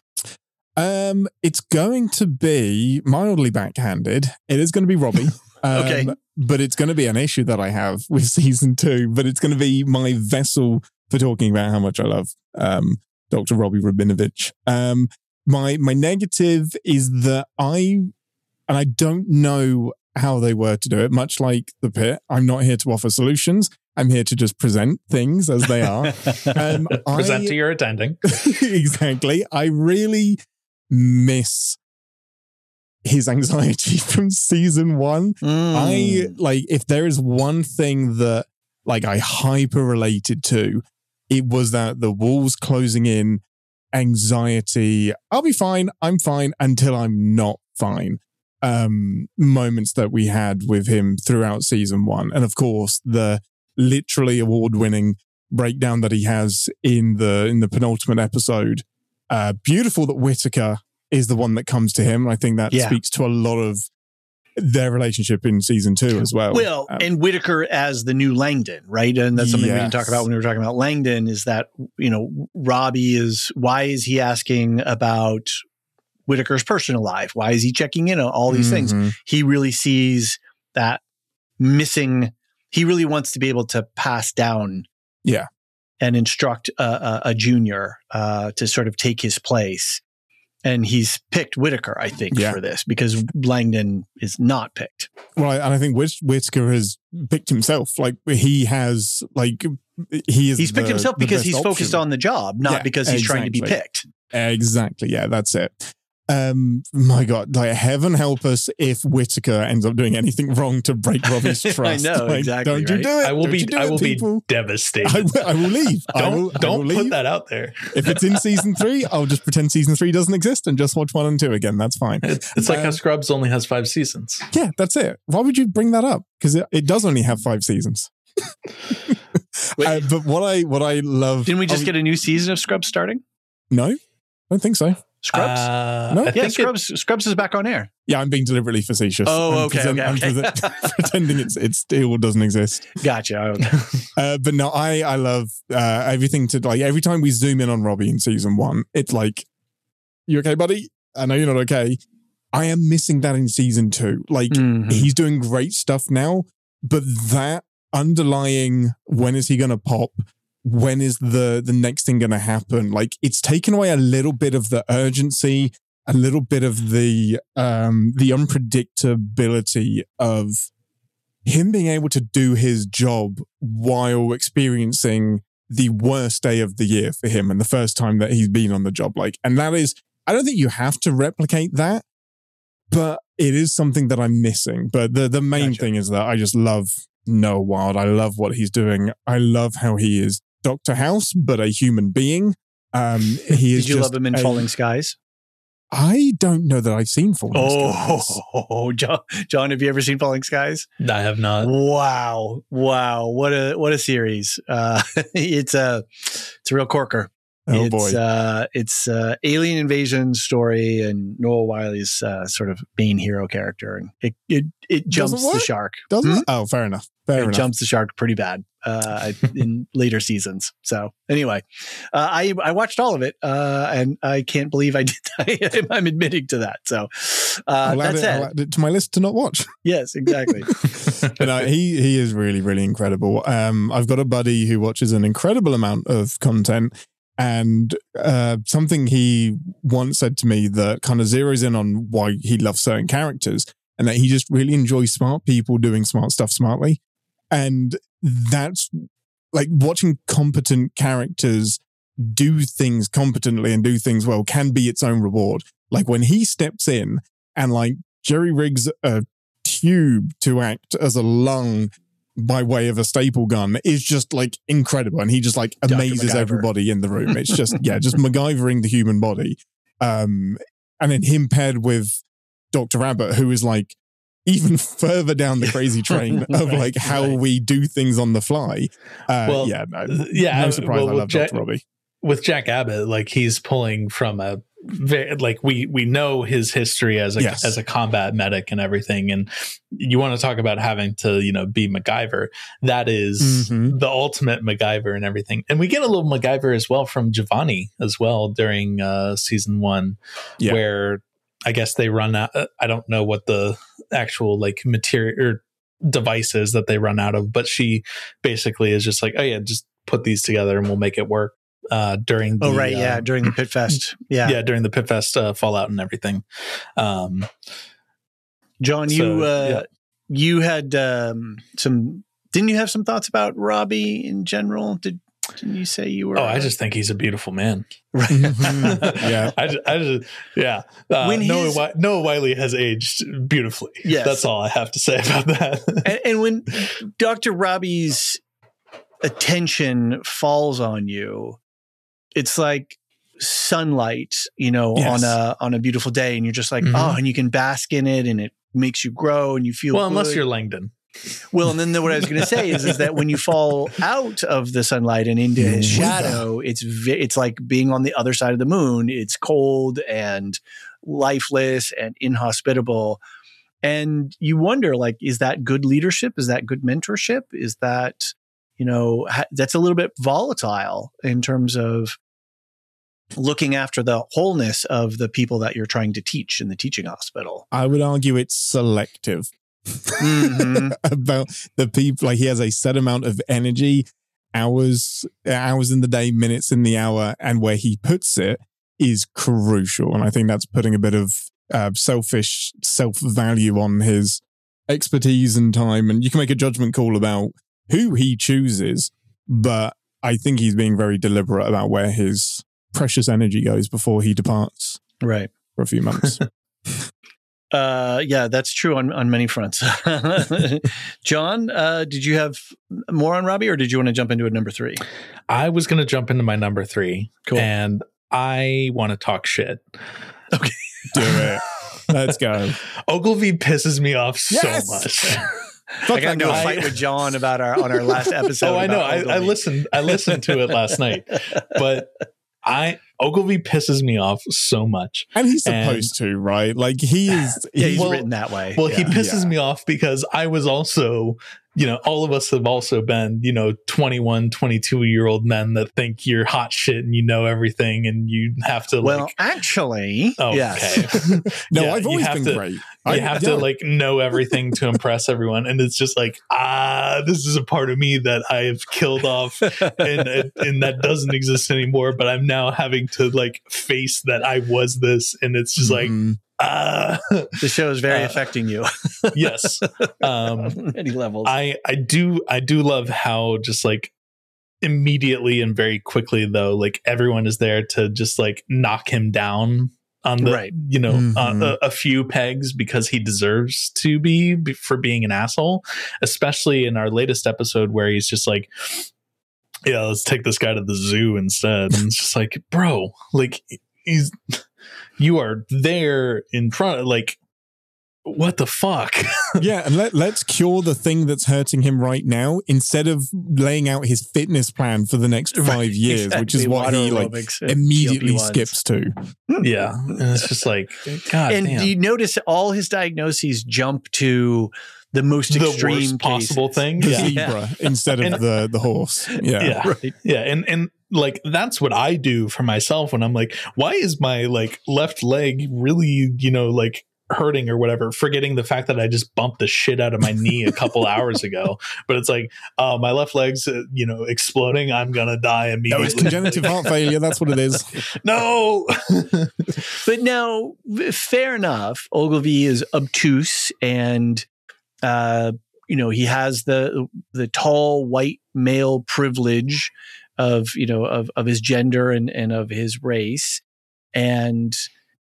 It's going to be mildly backhanded. It is going to be Robbie. Okay. But it's going to be an issue that I have with season 2, but it's going to be my vessel for talking about how much I love Dr. Robbie Rabinovich. My negative is that I don't know how they were to do it, much like The Pit. I'm not here to offer solutions. I'm here to just present things as they are. Present to your attending. Exactly. I really miss his anxiety from season 1. If there is one thing that I hyper related to, it was that the walls closing in, anxiety, I'll be fine, I'm fine until I'm not fine. Moments that we had with him throughout season 1. And of course, the literally award-winning breakdown that he has in the penultimate episode. Beautiful that Whittaker is the one that comes to him. I think that speaks to a lot of their relationship in season 2 as well. Well, and Whittaker as the new Langdon, right? And that's something we didn't talk about when we were talking about Langdon, is that, Robbie why is he asking about Whittaker's personal life? Why is he checking in on all these things? He really sees that missing. He really wants to be able to pass down and instruct a junior to sort of take his place. And he's picked Whittaker, I think, for this, because Langdon is not picked. Well, and I think Whittaker has picked himself. He picked himself because he's focused on the job, not because he's trying to be picked. Exactly. Yeah, that's it. My God, heaven help us if Whittaker ends up doing anything wrong to break Robbie's trust. I know, exactly. Don't you do it? I will be devastated. I will leave. Don't put that out there. If it's in season 3, I'll just pretend season 3 doesn't exist and just watch 1 and 2 again. That's fine. It's like how Scrubs only has 5 seasons. Yeah, that's it. Why would you bring that up? Because it does only have 5 seasons. But what I love. Didn't we just get a new season of Scrubs starting? No, I don't think so. Scrubs? No? Yeah, Scrubs is back on air. Yeah, I'm being deliberately facetious. Oh, okay. I'm pretending it still doesn't exist. Gotcha. Okay. But no, I love everything every time we zoom in on Robbie in season 1, it's like, you okay, buddy? I know you're not okay. I am missing that in season 2. He's doing great stuff now, but that underlying, when is he going to pop? When is the next thing going to happen? It's taken away a little bit of the urgency, a little bit of the unpredictability of him being able to do his job while experiencing the worst day of the year for him and the first time that he's been on the job. And that is, I don't think you have to replicate that, but it is something that I'm missing. But the main thing is that I just love Noah Wild. I love what he's doing. I love how he is Dr. House, but a human being. Did you love him in Falling Skies? I don't know that I've seen Falling Skies. Oh, John, have you ever seen Falling Skies? I have not. Wow. What a series. It's a real corker. Oh boy. It's alien invasion story, and Noah Wile's sort of main hero character, and it jumps the shark. Doesn't it? Oh, fair enough. It jumps the shark pretty bad in later seasons. So anyway, I watched all of it, and I can't believe I did. I'm admitting to that. So I'll add it to my list to not watch. Yes, exactly. But no, he is really, really incredible. I've got a buddy who watches an incredible amount of content. And something he once said to me that kind of zeroes in on why he loves certain characters, and that he just really enjoys smart people doing smart stuff smartly. And that's like watching competent characters do things competently and do things well can be its own reward. Like when he steps in and like Jerry rigs a tube to act as a lung by way of a staple gun is just like incredible. And he just like amazes everybody in the room. It's just, just MacGyvering the human body. And then him paired with Dr. Abbott, who is like even further down the crazy train of like how we do things on the fly. No surprise. I love Dr. Robbie. With Jack Abbott, like he's pulling from a like we know his history as a combat medic and everything, and you want to talk about having to be MacGyver. That is the ultimate MacGyver and everything. And we get a little MacGyver as well from Giovanni as well during season 1, where I guess they run out. I don't know what the actual like material or devices that they run out of, but she basically is just like, oh yeah, just put these together and we'll make it work. During the during the Pit Fest, during the Pit Fest fallout and everything. John, you had some. Didn't you have some thoughts about Robbie in general? Didn't you say you were? Oh, I just think he's a beautiful man. Right. Noah Wyle has aged beautifully. Yes, that's all I have to say about that. and when Dr. Robbie's attention falls on you, it's like sunlight, on a beautiful day, and you're just like, and you can bask in it, and it makes you grow, and you feel good. Unless you're Langdon. Well, and then what I was going to say is that when you fall out of the sunlight and into his shadow, it's like being on the other side of the moon. It's cold and lifeless and inhospitable, and you wonder, like, is that good leadership? Is that good mentorship? Is that that's a little bit volatile in terms of looking after the wholeness of the people that you're trying to teach in the teaching hospital. I would argue it's selective about the people. Like he has a set amount of energy, hours in the day, minutes in the hour, and where he puts it is crucial. And I think that's putting a bit of selfish self-value on his expertise and time. And you can make a judgment call about who he chooses, but I think he's being very deliberate about where his precious energy goes before he departs. Right. For a few months. That's true on many fronts. John, did you have more on Robbie, or did you want to jump into a number 3? I was going to jump into my number 3. Cool. And I want to talk shit. Okay. Do it. Let's go. Ogilvy pisses me off so much. I got into a fight with John about on our last episode. Oh, I know. I listened to it last night, but Ogilvy pisses me off so much, and he's supposed to, right? Like he's written that way. Well, he pisses me off because I was also, all of us have also been, 21, 22-year-old men that think you're hot shit and you know everything, and you have to actually, yes. No, I've always been great. You have to know everything to impress everyone, and it's just like, this is a part of me that I have killed off, and that doesn't exist anymore. But I'm now having to face that I was this, and it's just the show is very affecting you. Yes, on many levels. I do love how just immediately and very quickly though, everyone is there to just knock him down on the a few pegs because he deserves to be for being an asshole, especially in our latest episode where he's just let's take this guy to the zoo instead. And it's just bro, you are there in front of what the fuck? Yeah, and let's cure the thing that's hurting him right now instead of laying out his fitness plan for the next 5 years, exactly. Which is what he immediately skips to. Yeah, and it's just God. And damn. do you notice all his diagnoses jump to the most extreme worst possible thing, the zebra instead of the horse. Yeah, right. Yeah, and that's what I do for myself when I'm why is my left leg really hurting or whatever, forgetting the fact that I just bumped the shit out of my knee a couple hours ago. But it's like, my left leg's, exploding. I'm going to die immediately. It's congenital heart failure. That's what it is. No. But now, fair enough. Ogilvy is obtuse and, he has the tall white male privilege of his gender and of his race, and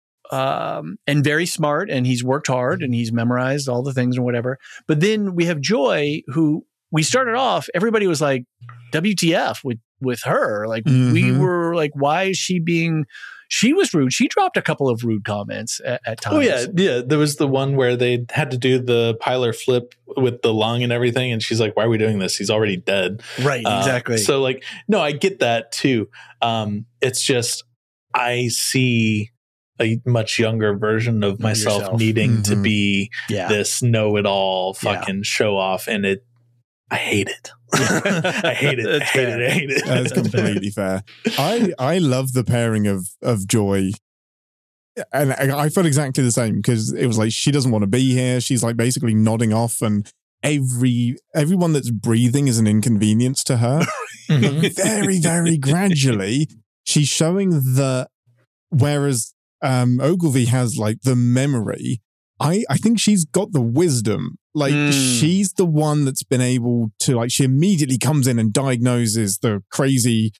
very smart, and he's worked hard and he's memorized all the things and whatever. But then we have Joy, who we started off, everybody was like, WTF with her. Like, we were like, why is she being... She was rude. She dropped a couple of rude comments at times. Oh, yeah. Yeah. There was the one where they had to do the Pilar flip with the lung and everything. And she's like, why are we doing this? He's already dead. Right. Exactly. So, like, no, I get that too. It's just, I see a much younger version of myself needing to be this know-it-all fucking show off. And I hate it. I hate it. I hate it. That's completely fair. I love the pairing of Joy, and I felt exactly the same, because it was like, she doesn't want to be here. She's like basically nodding off, and everyone that's breathing is an inconvenience to her. Very, very gradually, she's showing that whereas Ogilvy has like the memory, I think she's got the wisdom. Like, she's the one that's been able to, like, she immediately comes in and diagnoses the crazy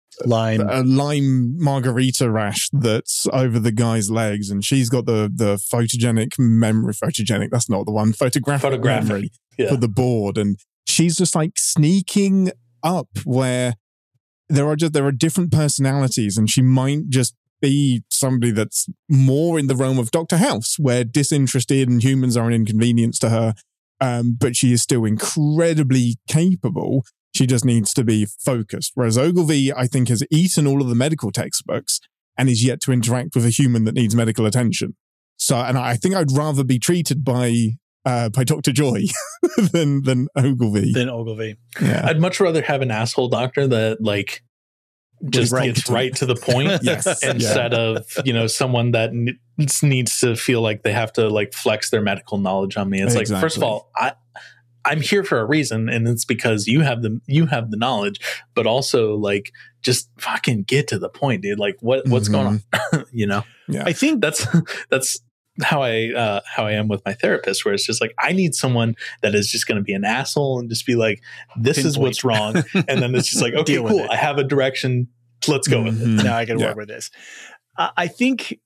lime margarita rash that's over the guy's legs. And she's got the photogenic memory. Photogenic, that's not the one. Photographic memory for the board. And she's just like sneaking up where there are different personalities, and she might just be somebody that's more in the realm of Dr. House, where disinterested and humans are an inconvenience to her. But she is still incredibly capable. She just needs to be focused. Whereas Ogilvy, I think, has eaten all of the medical textbooks and is yet to interact with a human that needs medical attention. So, and I think I'd rather be treated by Dr. Joy than Ogilvy. Yeah. I'd much rather have an asshole doctor that like just gets right to the point instead of someone that needs to feel like they have to like flex their medical knowledge on me. It's like, first of all, I'm here for a reason, and it's because you have the knowledge, but also like just fucking get to the point, dude. Like what's going on? Yeah. I think that's how I am with my therapist, where it's just like, I need someone that is just going to be an asshole and just be like, this is what's wrong. And then it's just like, okay, cool. I have a direction. Let's go with it. Now I can work with this. I think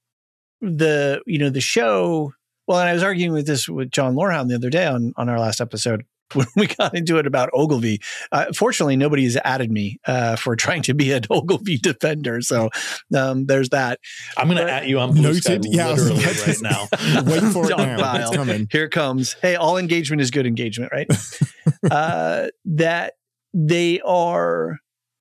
the show, well, and I was arguing with this with John Lorehound the other day on our last episode when we got into it about Ogilvy. Fortunately, nobody has added me for trying to be an Ogilvy defender. So there's that. I'm going to at you on Blue Sky literally right now. Wait for it now. It's coming. Here it comes. Hey, all engagement is good engagement, right? That they are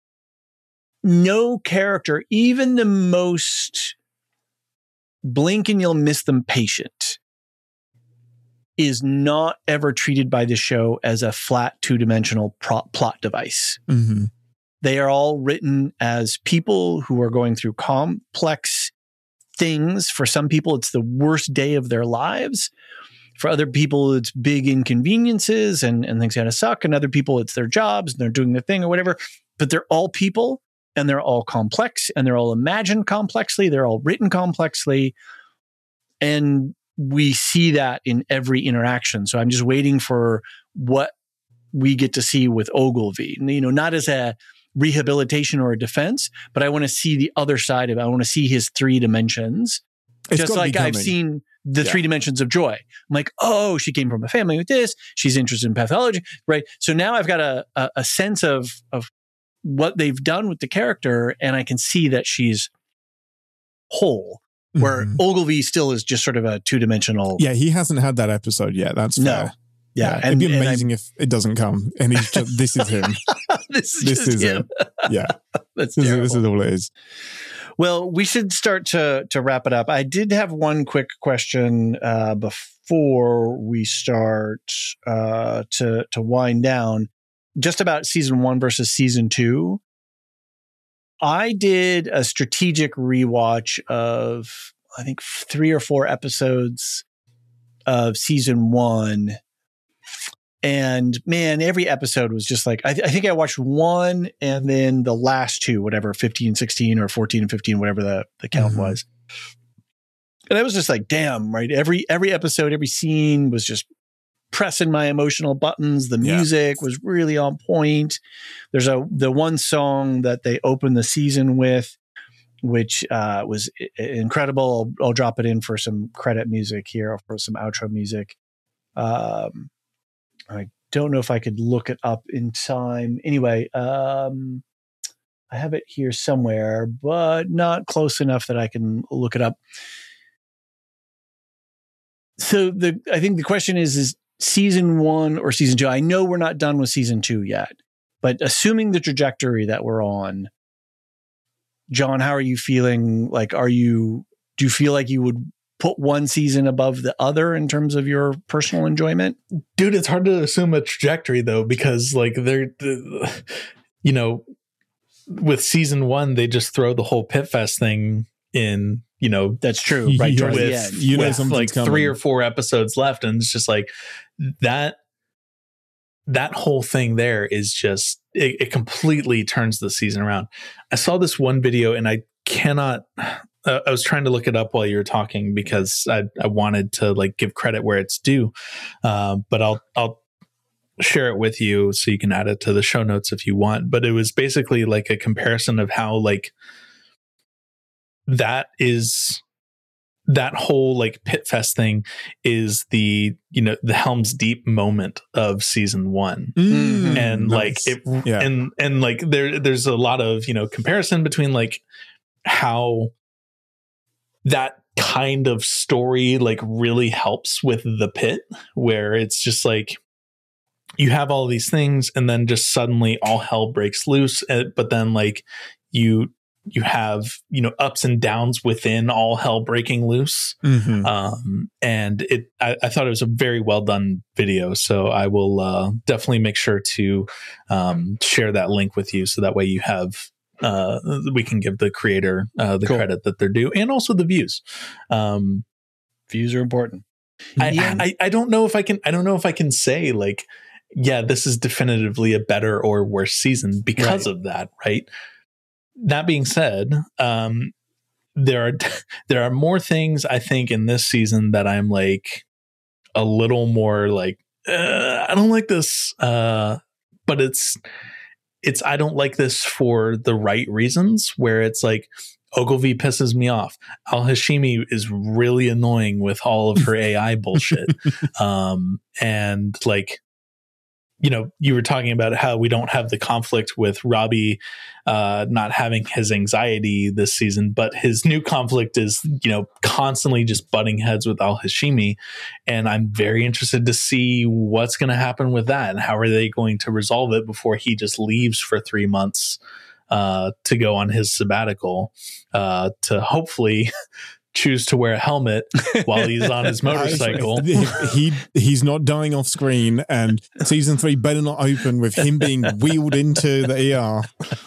no character, even the most blink and you'll miss them patient, is not ever treated by the show as a flat two-dimensional plot device. They are all written as people who are going through complex things. For some people, it's the worst day of their lives. For other people, it's big inconveniences and things kind of suck. And other people, it's their jobs and they're doing their thing or whatever. But they're all people, and they're all complex, and they're all imagined complexly. They're all written complexly. And we see that in every interaction. So I'm just waiting for what we get to see with Ogilvy. Not as a rehabilitation or a defense, but I want to see the other side of it. I want to see his three dimensions. Just like I've seen the three dimensions of Joy. I'm like, oh, she came from a family with this. She's interested in pathology, right? So now I've got a sense of what they've done with the character, and I can see that she's whole. Where Ogilvy still is just sort of a two-dimensional. Yeah, he hasn't had that episode yet. That's fair. No. Yeah. It'd be amazing if it doesn't come and he's just, this is him. this is him. Yeah. This is all it is. Well, we should start to wrap it up. I did have one quick question before we start to wind down, just about season 1 versus season 2. I did a strategic rewatch of I think 3 or 4 episodes of season 1. And man, every episode was just like, I think I watched 1 and then the last 2, whatever, 15, 16 or 14 and 15, whatever the count was. And I was just like, damn, right? Every episode, every scene was just pressing my emotional buttons. The music was really on point. There's the one song that they opened the season with, which was incredible. I'll drop it in for some credit music here, or for some outro music. I don't know if I could look it up in time. Anyway, I have it here somewhere, but not close enough that I can look it up. So I think the question is season 1 or season 2? I know we're not done with season 2 yet, but assuming the trajectory that we're on, John, how are you feeling? Like, do you feel like you would put one season above the other in terms of your personal enjoyment? Dude, it's hard to assume a trajectory though, because like with season 1, they just throw the whole Pitfest thing in, that's true. Right towards the end. With like 3 or 4 episodes left. And it's just like that whole thing there is just, it completely turns the season around. I saw this one video and I was trying to look it up while you were talking because I wanted to like give credit where it's due. But I'll share it with you so you can add it to the show notes if you want. But it was basically like a comparison of how like that whole like Pitfest thing is the Helm's Deep moment of season 1. And like and like there's a lot of comparison between like how that kind of story like really helps with the Pit, where it's just like you have all these things and then just suddenly all hell breaks loose, but then like you have ups and downs within all hell breaking loose. And I thought it was a very well done video, so I will definitely make sure to share that link with you, so that way you have we can give the creator the credit that they're due, and also the views. Views are important. I don't know if I can say like, yeah, this is definitively a better or worse season because of that, right? That being said, there are more things I think in this season that I'm like a little more like I don't like this, but it's I don't like this for the right reasons. Where it's like Ogilvy pisses me off. Al Hashimi is really annoying with all of her AI bullshit, and like. You were talking about how we don't have the conflict with Robbie not having his anxiety this season, but his new conflict is, constantly just butting heads with Al Hashimi. And I'm very interested to see what's going to happen with that and how are they going to resolve it before he just leaves for 3 months to go on his sabbatical to hopefully choose to wear a helmet while he's on his motorcycle. He's not dying off screen, and season 3 better not open with him being wheeled into the ER.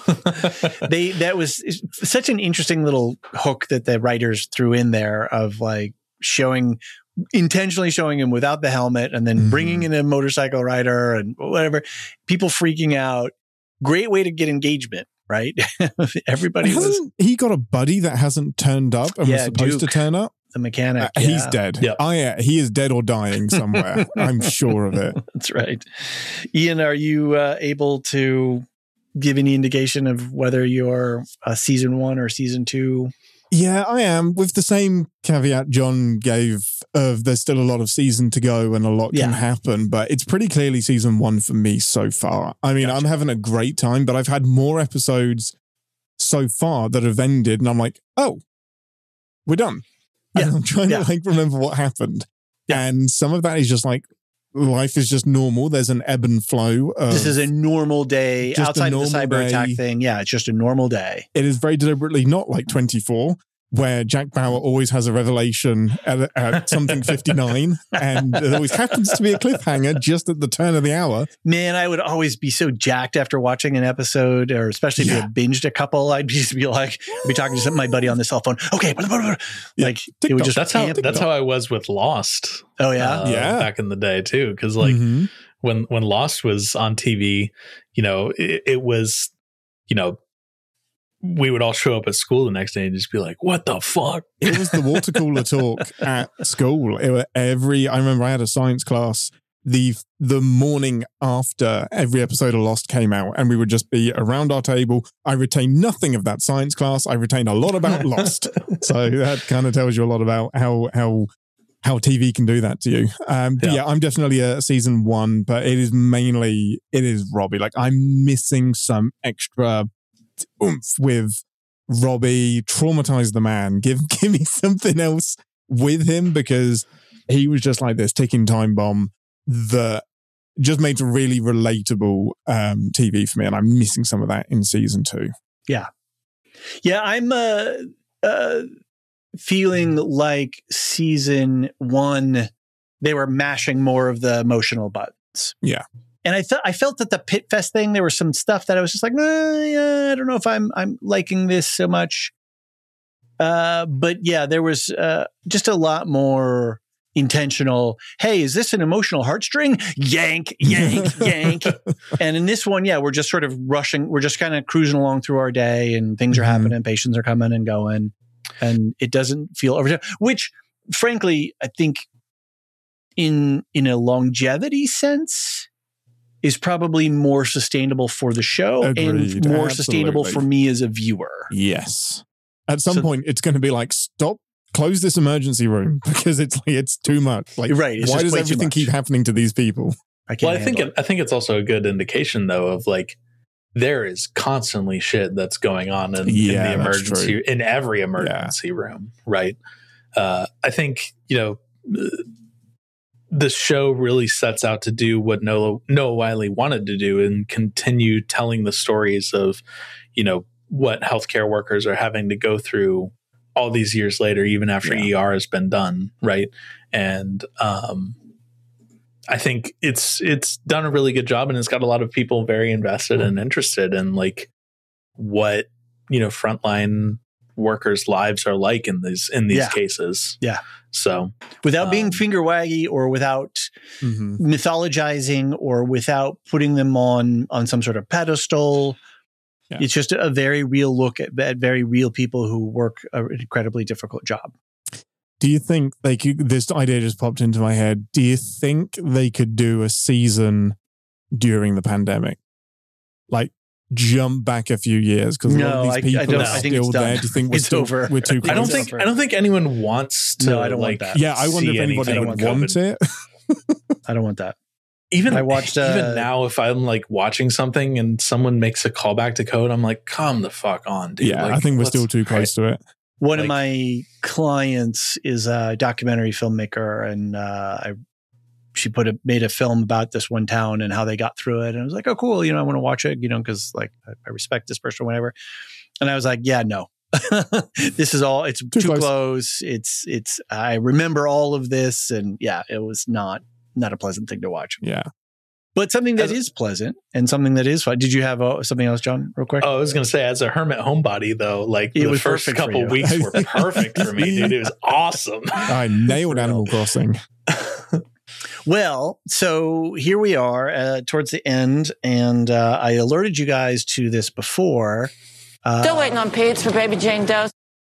That was such an interesting little hook that the writers threw in there of like intentionally showing him without the helmet and then bringing in a motorcycle rider and whatever, people freaking out. Great way to get engagement. Right? Everybody he got a buddy that hasn't turned up and was supposed to turn up? The mechanic. He's dead. Yep. He is dead or dying somewhere. I'm sure of it. That's right. Ian, are you able to give any indication of whether you're season 1 or season 2? Yeah, I am, with the same caveat John gave of there's still a lot of season to go and a lot can happen, but it's pretty clearly season 1 for me so far. I mean, I'm having a great time, but I've had more episodes so far that have ended and I'm like, oh, we're done. Yeah. And I'm trying to like remember what happened. Yeah. And some of that is just like, life is just normal. There's an ebb and flow. This is a normal day outside of the cyber attack thing. Yeah, it's just a normal day. It is very deliberately not like 24. where Jack Bauer always has a revelation at something 59, and there always happens to be a cliffhanger just at the turn of the hour. Man, I would always be so jacked after watching an episode, or especially if you had binged a couple. I'd just be like, I'd be talking to my buddy on the cell phone. Okay, like it would just. That's how I was with Lost. Oh yeah, back in the day too, because like when Lost was on TV, it was, we would all show up at school the next day and just be like, what the fuck? It was the water cooler talk at school. I remember I had a science class the morning after every episode of Lost came out, and we would just be around our table. I retained nothing of that science class. I retained a lot about Lost. So that kind of tells you a lot about how TV can do that to you. Yeah, I'm definitely a season 1, but it is Robbie. Like, I'm missing some extra oomph with Robbie. Traumatize the man. Give me something else with him, because he was just like this ticking time bomb that just made really relatable TV for me, and I'm missing some of that in season 2. Yeah, I'm feeling like season 1 they were mashing more of the emotional buttons. Yeah. And I felt that the Pit Fest thing, there was some stuff that I was just like, I don't know if I'm liking this so much. But yeah, there was just a lot more intentional. Hey, is this an emotional heartstring? Yank, yank, yank. And in this one, we're just sort of rushing. We're just kind of cruising along through our day, and things are happening. Patients are coming and going, and it doesn't feel overdone. Which, frankly, I think in a longevity sense, is probably more sustainable for the show. Agreed. And more sustainable for me as a viewer. Yes. At some point, it's going to be like, stop, close this emergency room, because it's too much. Like, right, why does everything keep happening to these people? I think it's also a good indication, though, of like, there is constantly shit that's going on in the emergency, in every emergency room, right? I think, the show really sets out to do what Noah Wyle wanted to do, and continue telling the stories of, what healthcare workers are having to go through all these years later, even after ER has been done. Right. And, I think it's done a really good job, and it's got a lot of people very invested and interested in like what, frontline workers' lives are like in these cases. Yeah. So without being finger waggy, or without mythologizing, or without putting them on some sort of pedestal, it's just a very real look at very real people who work an incredibly difficult job. Do you think this idea just popped into my head. Do you think they could do a season during the pandemic? Like, jump back a few years, because a lot of these people are still there. Do you think it's over? We're too close? I don't think anyone wants to. No, I don't want that. Yeah, I wonder if anybody would want it. I don't want that. Even now, if I'm like watching something and someone makes a callback to code, I'm like, come the fuck on, dude. Yeah, like, I think we're still too close to it. One of my clients is a documentary filmmaker, and she made a film about this one town and how they got through it. And I was like, oh, cool. I want to watch it, because like I respect this person or whatever. And I was like, yeah, no, this is all, it's too close. I remember all of this. And it was not a pleasant thing to watch. Yeah. But something that is pleasant and something that is fun. Did you have something else, John, real quick? Oh, I was going to say, as a hermit homebody, though, like the first couple weeks were perfect for me, dude. It was awesome. I nailed Animal Crossing. Well, so here we are towards the end, and I alerted you guys to this before. Still waiting on Pete's for Baby Jane Doe.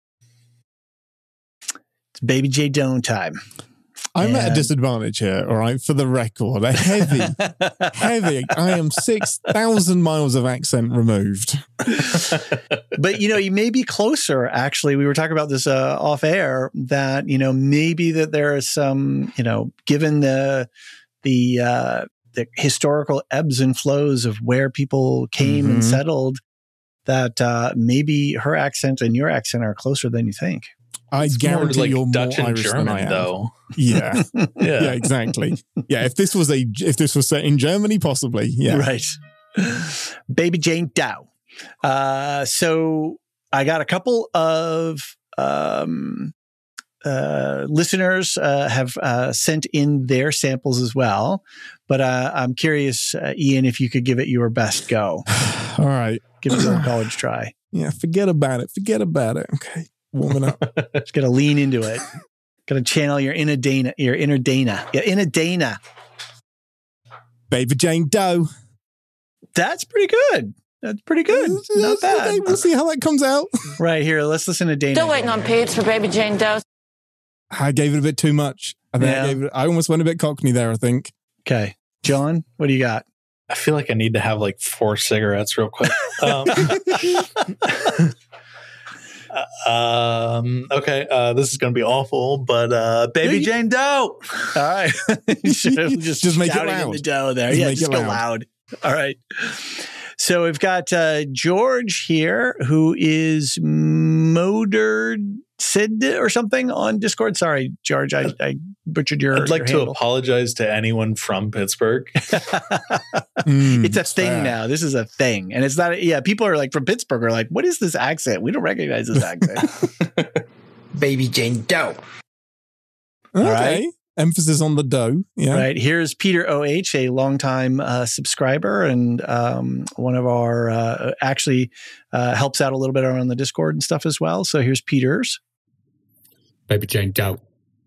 It's Baby J. Doe time. I'm at a disadvantage here, all right, for the record. Heavy. I am 6,000 miles of accent removed. But, you may be closer, actually. We were talking about this off air, that, maybe that there is some, given the historical ebbs and flows of where people came and settled, that maybe her accent and your accent are closer than you think. I guarantee like you're Dutch more and Irish German, than I am. though. Yeah. Yeah, exactly. Yeah, if this was set in Germany, possibly. Yeah. Right. Baby Jane Doe. So I got a couple of listeners have sent in their samples as well. But I'm curious, Ian, if you could give it your best go. All right. Give it your college try. Yeah, forget about it. Okay, warming up. Just got to lean into it. Got to channel your inner Dana. Yeah, inner Dana. Baby Jane Doe. That's pretty good. Not bad. Okay, we'll see how that comes out. Right here, let's listen to Dana. Still waiting on Pete's for Baby Jane Doe. I gave it a bit too much. I almost went a bit Cockney there, I think. Okay. John, what do you got? I feel like I need to have like 4 cigarettes real quick. Okay, this is going to be awful, but Baby Jane Doe. All right. just make it shouting loud. in the dough there. Just go loud. All right. So we've got George here, who is Modered Sid or something on Discord. Sorry, George, I butchered your I'd like your to apologize to anyone from Pittsburgh. It's a thing now. This is a thing. And it's not, people are like from Pittsburgh are like, what is this accent? We don't recognize this accent. Baby Jane Doe. Okay. All right. Emphasis on the dough. Yeah. Right. Here's Peter OH, a longtime subscriber and one of our actually helps out a little bit on the Discord and stuff as well. So here's Peter's. Baby Jane Doe.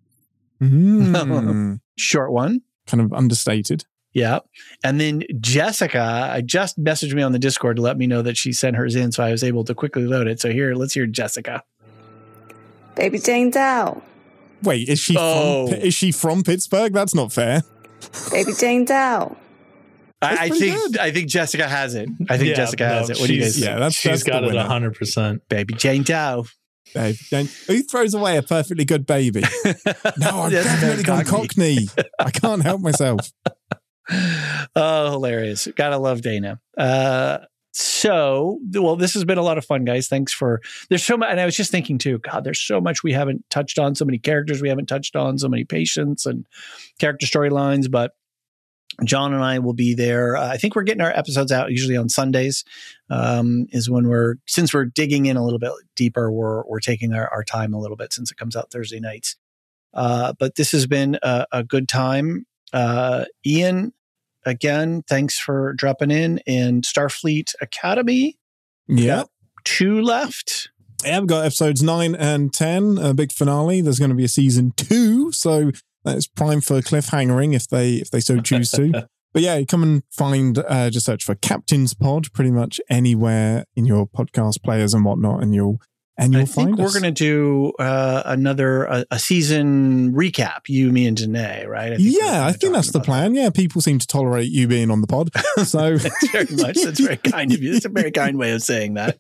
Short one. Kind of understated. Yeah. And then Jessica just messaged me on the Discord to let me know that she sent hers in. So I was able to quickly load it. So here, let's hear Jessica. Baby Jane Doe. Wait, is she from Pittsburgh? That's not fair. Baby Jane Doe. I think Jessica has it. Jessica has it. What do you guys think? Yeah, she's got it 100%. Baby Jane Doe. Who throws away a perfectly good baby? No, I'm definitely gone Cockney. I can't help myself. Oh, hilarious. Gotta love Dana. So, this has been a lot of fun, guys. Thanks there's so much, and I was just thinking too, God, there's so much we haven't touched on, so many characters we haven't touched on, so many patients and character storylines, but John and I will be there. I think we're getting our episodes out usually on Sundays, is when since we're digging in a little bit deeper, we're taking our time a little bit since it comes out Thursday nights. But this has been a good time. Ian, again, thanks for dropping in. And Starfleet Academy. Yeah. 2 left. Yeah, we've got episodes 9 and 10, a big finale. There's going to be a season 2. So that's prime for cliffhangering if they so choose to. But yeah, come and find, just search for Captain's Pod pretty much anywhere in your podcast players and whatnot. And you'll find us. I think we're going to do another season recap, you, me, and Janae, right? I think that's the plan. Yeah, people seem to tolerate you being on the pod. So Thanks very much. That's very kind of you. That's a very kind way of saying that.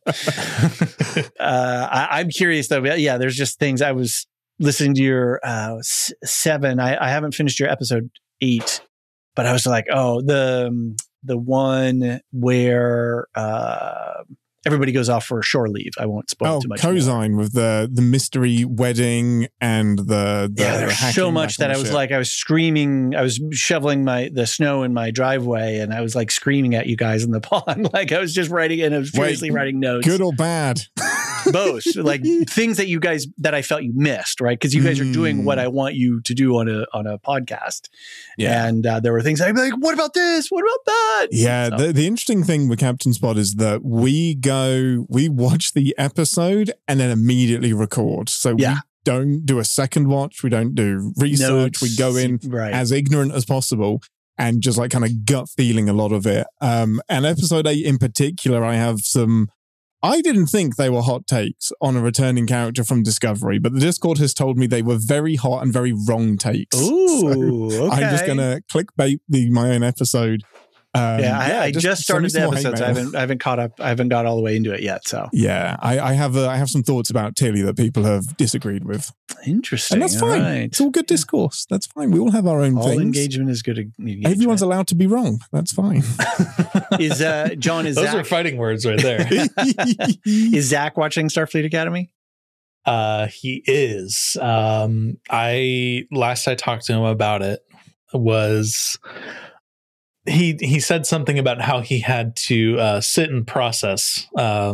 I'm curious though. Yeah, there's just things. I was listening to your 7. I haven't finished your episode 8, but I was like, the one where everybody goes off for a shore leave. I won't spoil too much. Cosine with the mystery wedding and the there's so much that I was like, I was screaming. I was shoveling the snow in my driveway, and I was like screaming at you guys in the pond. Like I was just writing, and I was furiously writing notes. Good or bad? Both, like things that I felt you missed, right? Because you guys are doing what I want you to do on a podcast. Yeah, and there were things I'd be like, "What about this? What about that?" Yeah, so. The interesting thing with Captain's Pod is that we watch the episode and then immediately record. So we don't do a second watch. We don't do research. We go in as ignorant as possible and just like kind of gut feeling a lot of it. And episode 8 in particular, I didn't think they were hot takes on a returning character from Discovery, but the Discord has told me they were very hot and very wrong takes. Ooh, so okay. I'm just going to clickbait my own episode. I just started the episodes. I haven't caught up. I haven't got all the way into it yet. So yeah, I have some thoughts about Tilly that people have disagreed with. Interesting, and that's fine. Right. It's all good discourse. That's fine. We all have our own things. All engagement is good. Engagement. Everyone's allowed to be wrong. That's fine. Is John? Is those Zach, are fighting words right there? Is Zach watching Starfleet Academy? He is. Last I talked to him about it was. He said something about how he had to sit and process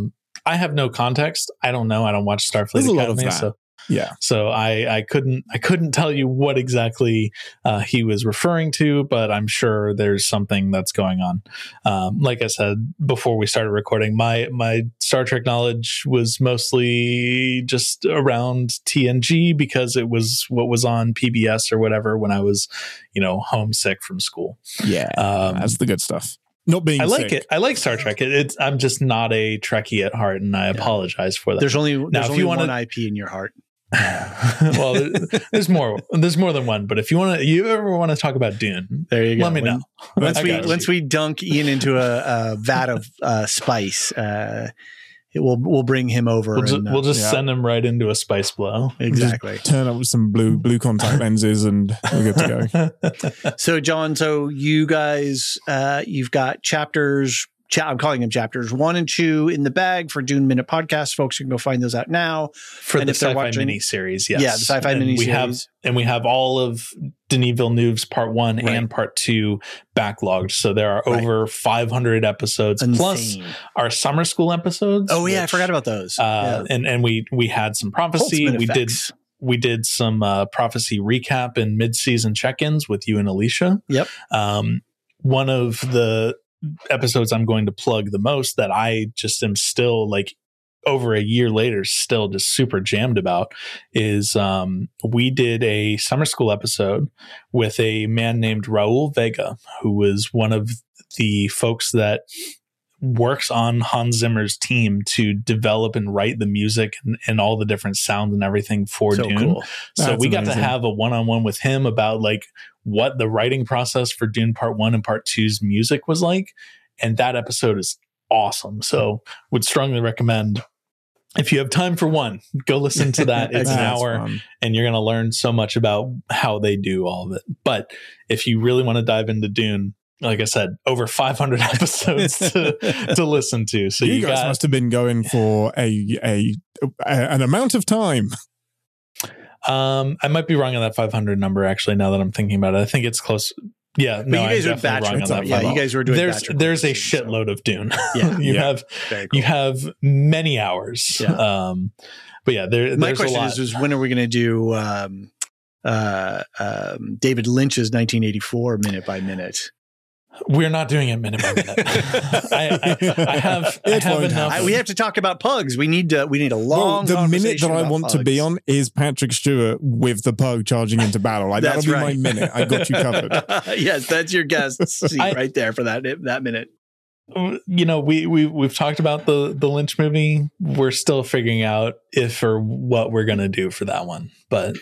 I have no context. I don't know. I don't watch Starfleet There's Academy, a lot of that. So I couldn't tell you what exactly he was referring to, but I'm sure there's something that's going on. Like I said before we started recording, my Star Trek knowledge was mostly just around TNG because it was what was on PBS or whatever when I was, homesick from school. Yeah, that's the good stuff. Not being I like sick. it. I like Star Trek. I'm just not a Trekkie at heart, and I apologize for that. There's only one IP in your heart. Well, there's more than one, but if you ever want to talk about Dune, there you go. Let me know. Once we dunk Ian into a vat of spice, we'll bring him over. We'll just send him right into a spice blow. Exactly. Just turn up with some blue contact lenses, and we're good to go. So, John, you guys, you've got chapters. I'm calling them chapters 1 and 2 in the bag for Dune Minute podcast. Folks can go find those out now. For the sci-fi mini-series, yes. Yeah, the sci-fi mini-series. We have all of Denis Villeneuve's part 1 and part 2 backlogged. So there are over 500 episodes. Insane. Plus our summer school episodes. Oh, yeah, I forgot about those. And we had some prophecy. We did some prophecy recap and mid-season check-ins with you and Alicia. Yep. One of the episodes I'm going to plug the most that I just am still over a year later still just super jammed about is we did a summer school episode with a man named Raul Vega, who was one of the folks that works on Hans Zimmer's team to develop and write the music and all the different sounds and everything for Dune. Cool. So we got to have a one-on-one with him about what the writing process for Dune Part 1 and Part 2's music was like. And that episode is awesome. So would strongly recommend, if you have time for one, go listen to that. It's an hour fun. And you're going to learn so much about how they do all of it. But if you really want to dive into Dune, like I said, over 500 episodes to listen to. So you guys must have been going for an amount of time. I might be wrong on that 500 number, actually, now that I'm thinking about it. I think it's close. Yeah, but you guys are batch wrong on that. Yeah, you guys were doing there's a shitload of Dune. Yeah, you have many hours. Yeah. But yeah, my question a lot. is when are we going to do David Lynch's 1984 minute by minute? We're not doing it minute by minute. I have enough. We have to talk about pugs. We need a long. The minute that I want pugs. to be on is Patrick Stewart with the pug charging into battle. That'll be my minute. I got you covered. Yes, that's your guest seat right there for that minute. We've talked about the Lynch movie. We're still figuring out if or what we're gonna do for that one. But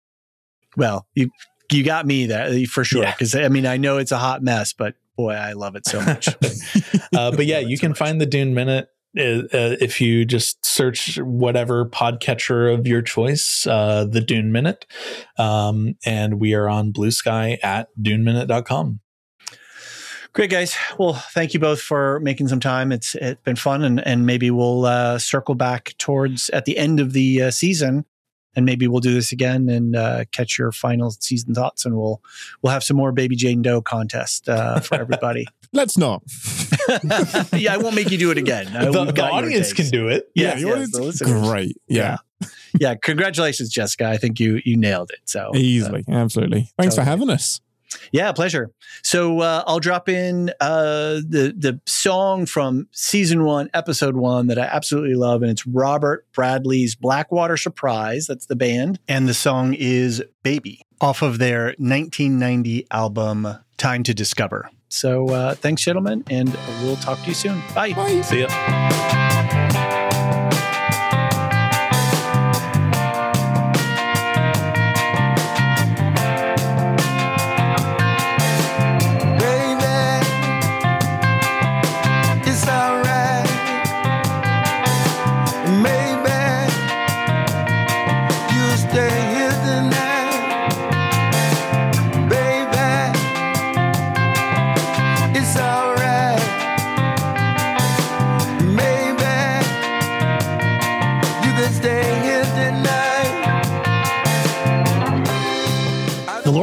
you got me there for sure. Because I know it's a hot mess, but boy, I love it so much. But yeah, you can find the Dune Minute if you just search whatever podcatcher of your choice, the Dune Minute. And we are on Blue Sky at duneminute.com. Great, guys. Well, thank you both for making some time. It's been fun, and maybe we'll circle back towards at the end of the season. And maybe we'll do this again and catch your final season thoughts, and we'll have some more Baby Jane Doe contest for everybody. Let's not. Yeah, I won't make you do it again. The audience can do it. Yeah, the audience. Great. Yeah. Yeah. Congratulations, Jessica. I think you nailed it. So easily, absolutely. Thanks for having us. Yeah, pleasure. So I'll drop in the song from season 1, episode 1 that I absolutely love, and it's Robert Bradley's Blackwater Surprise. That's the band, and the song is "Baby" off of their 1990 album "Time to Discover." So thanks, gentlemen, and we'll talk to you soon. Bye. Bye. See ya.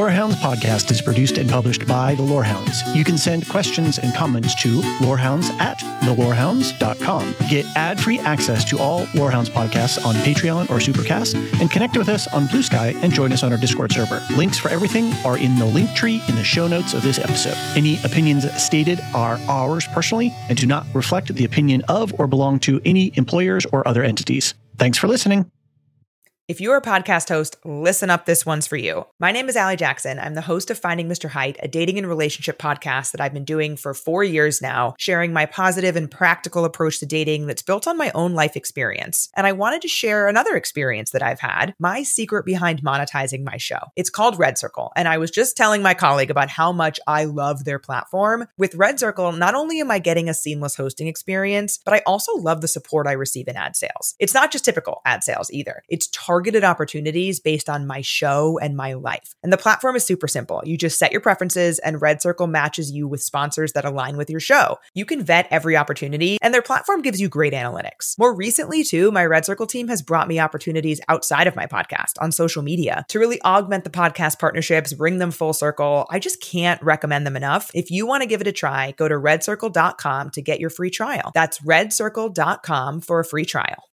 Lorehounds podcast is produced and published by the Lorehounds. You can send questions and comments to lorehounds@thelorehounds.com. Get ad-free access to all Lorehounds podcasts on Patreon or Supercast, and connect with us on Blue Sky and join us on our Discord server. Links for everything are in the link tree in the show notes of this episode. Any opinions stated are ours personally and do not reflect the opinion of or belong to any employers or other entities. Thanks for listening. If you're a podcast host, listen up, this one's for you. My name is Allie Jackson. I'm the host of Finding Mr. Height, a dating and relationship podcast that I've been doing for 4 years now, sharing my positive and practical approach to dating that's built on my own life experience. And I wanted to share another experience that I've had, my secret behind monetizing my show. It's called Red Circle, and I was just telling my colleague about how much I love their platform. With Red Circle, not only am I getting a seamless hosting experience, but I also love the support I receive in ad sales. It's not just typical ad sales either. It's targeted opportunities based on my show and my life. And the platform is super simple. You just set your preferences and Red Circle matches you with sponsors that align with your show. You can vet every opportunity and their platform gives you great analytics. More recently too, my Red Circle team has brought me opportunities outside of my podcast on social media to really augment the podcast partnerships, bring them full circle. I just can't recommend them enough. If you want to give it a try, go to redcircle.com to get your free trial. That's redcircle.com for a free trial.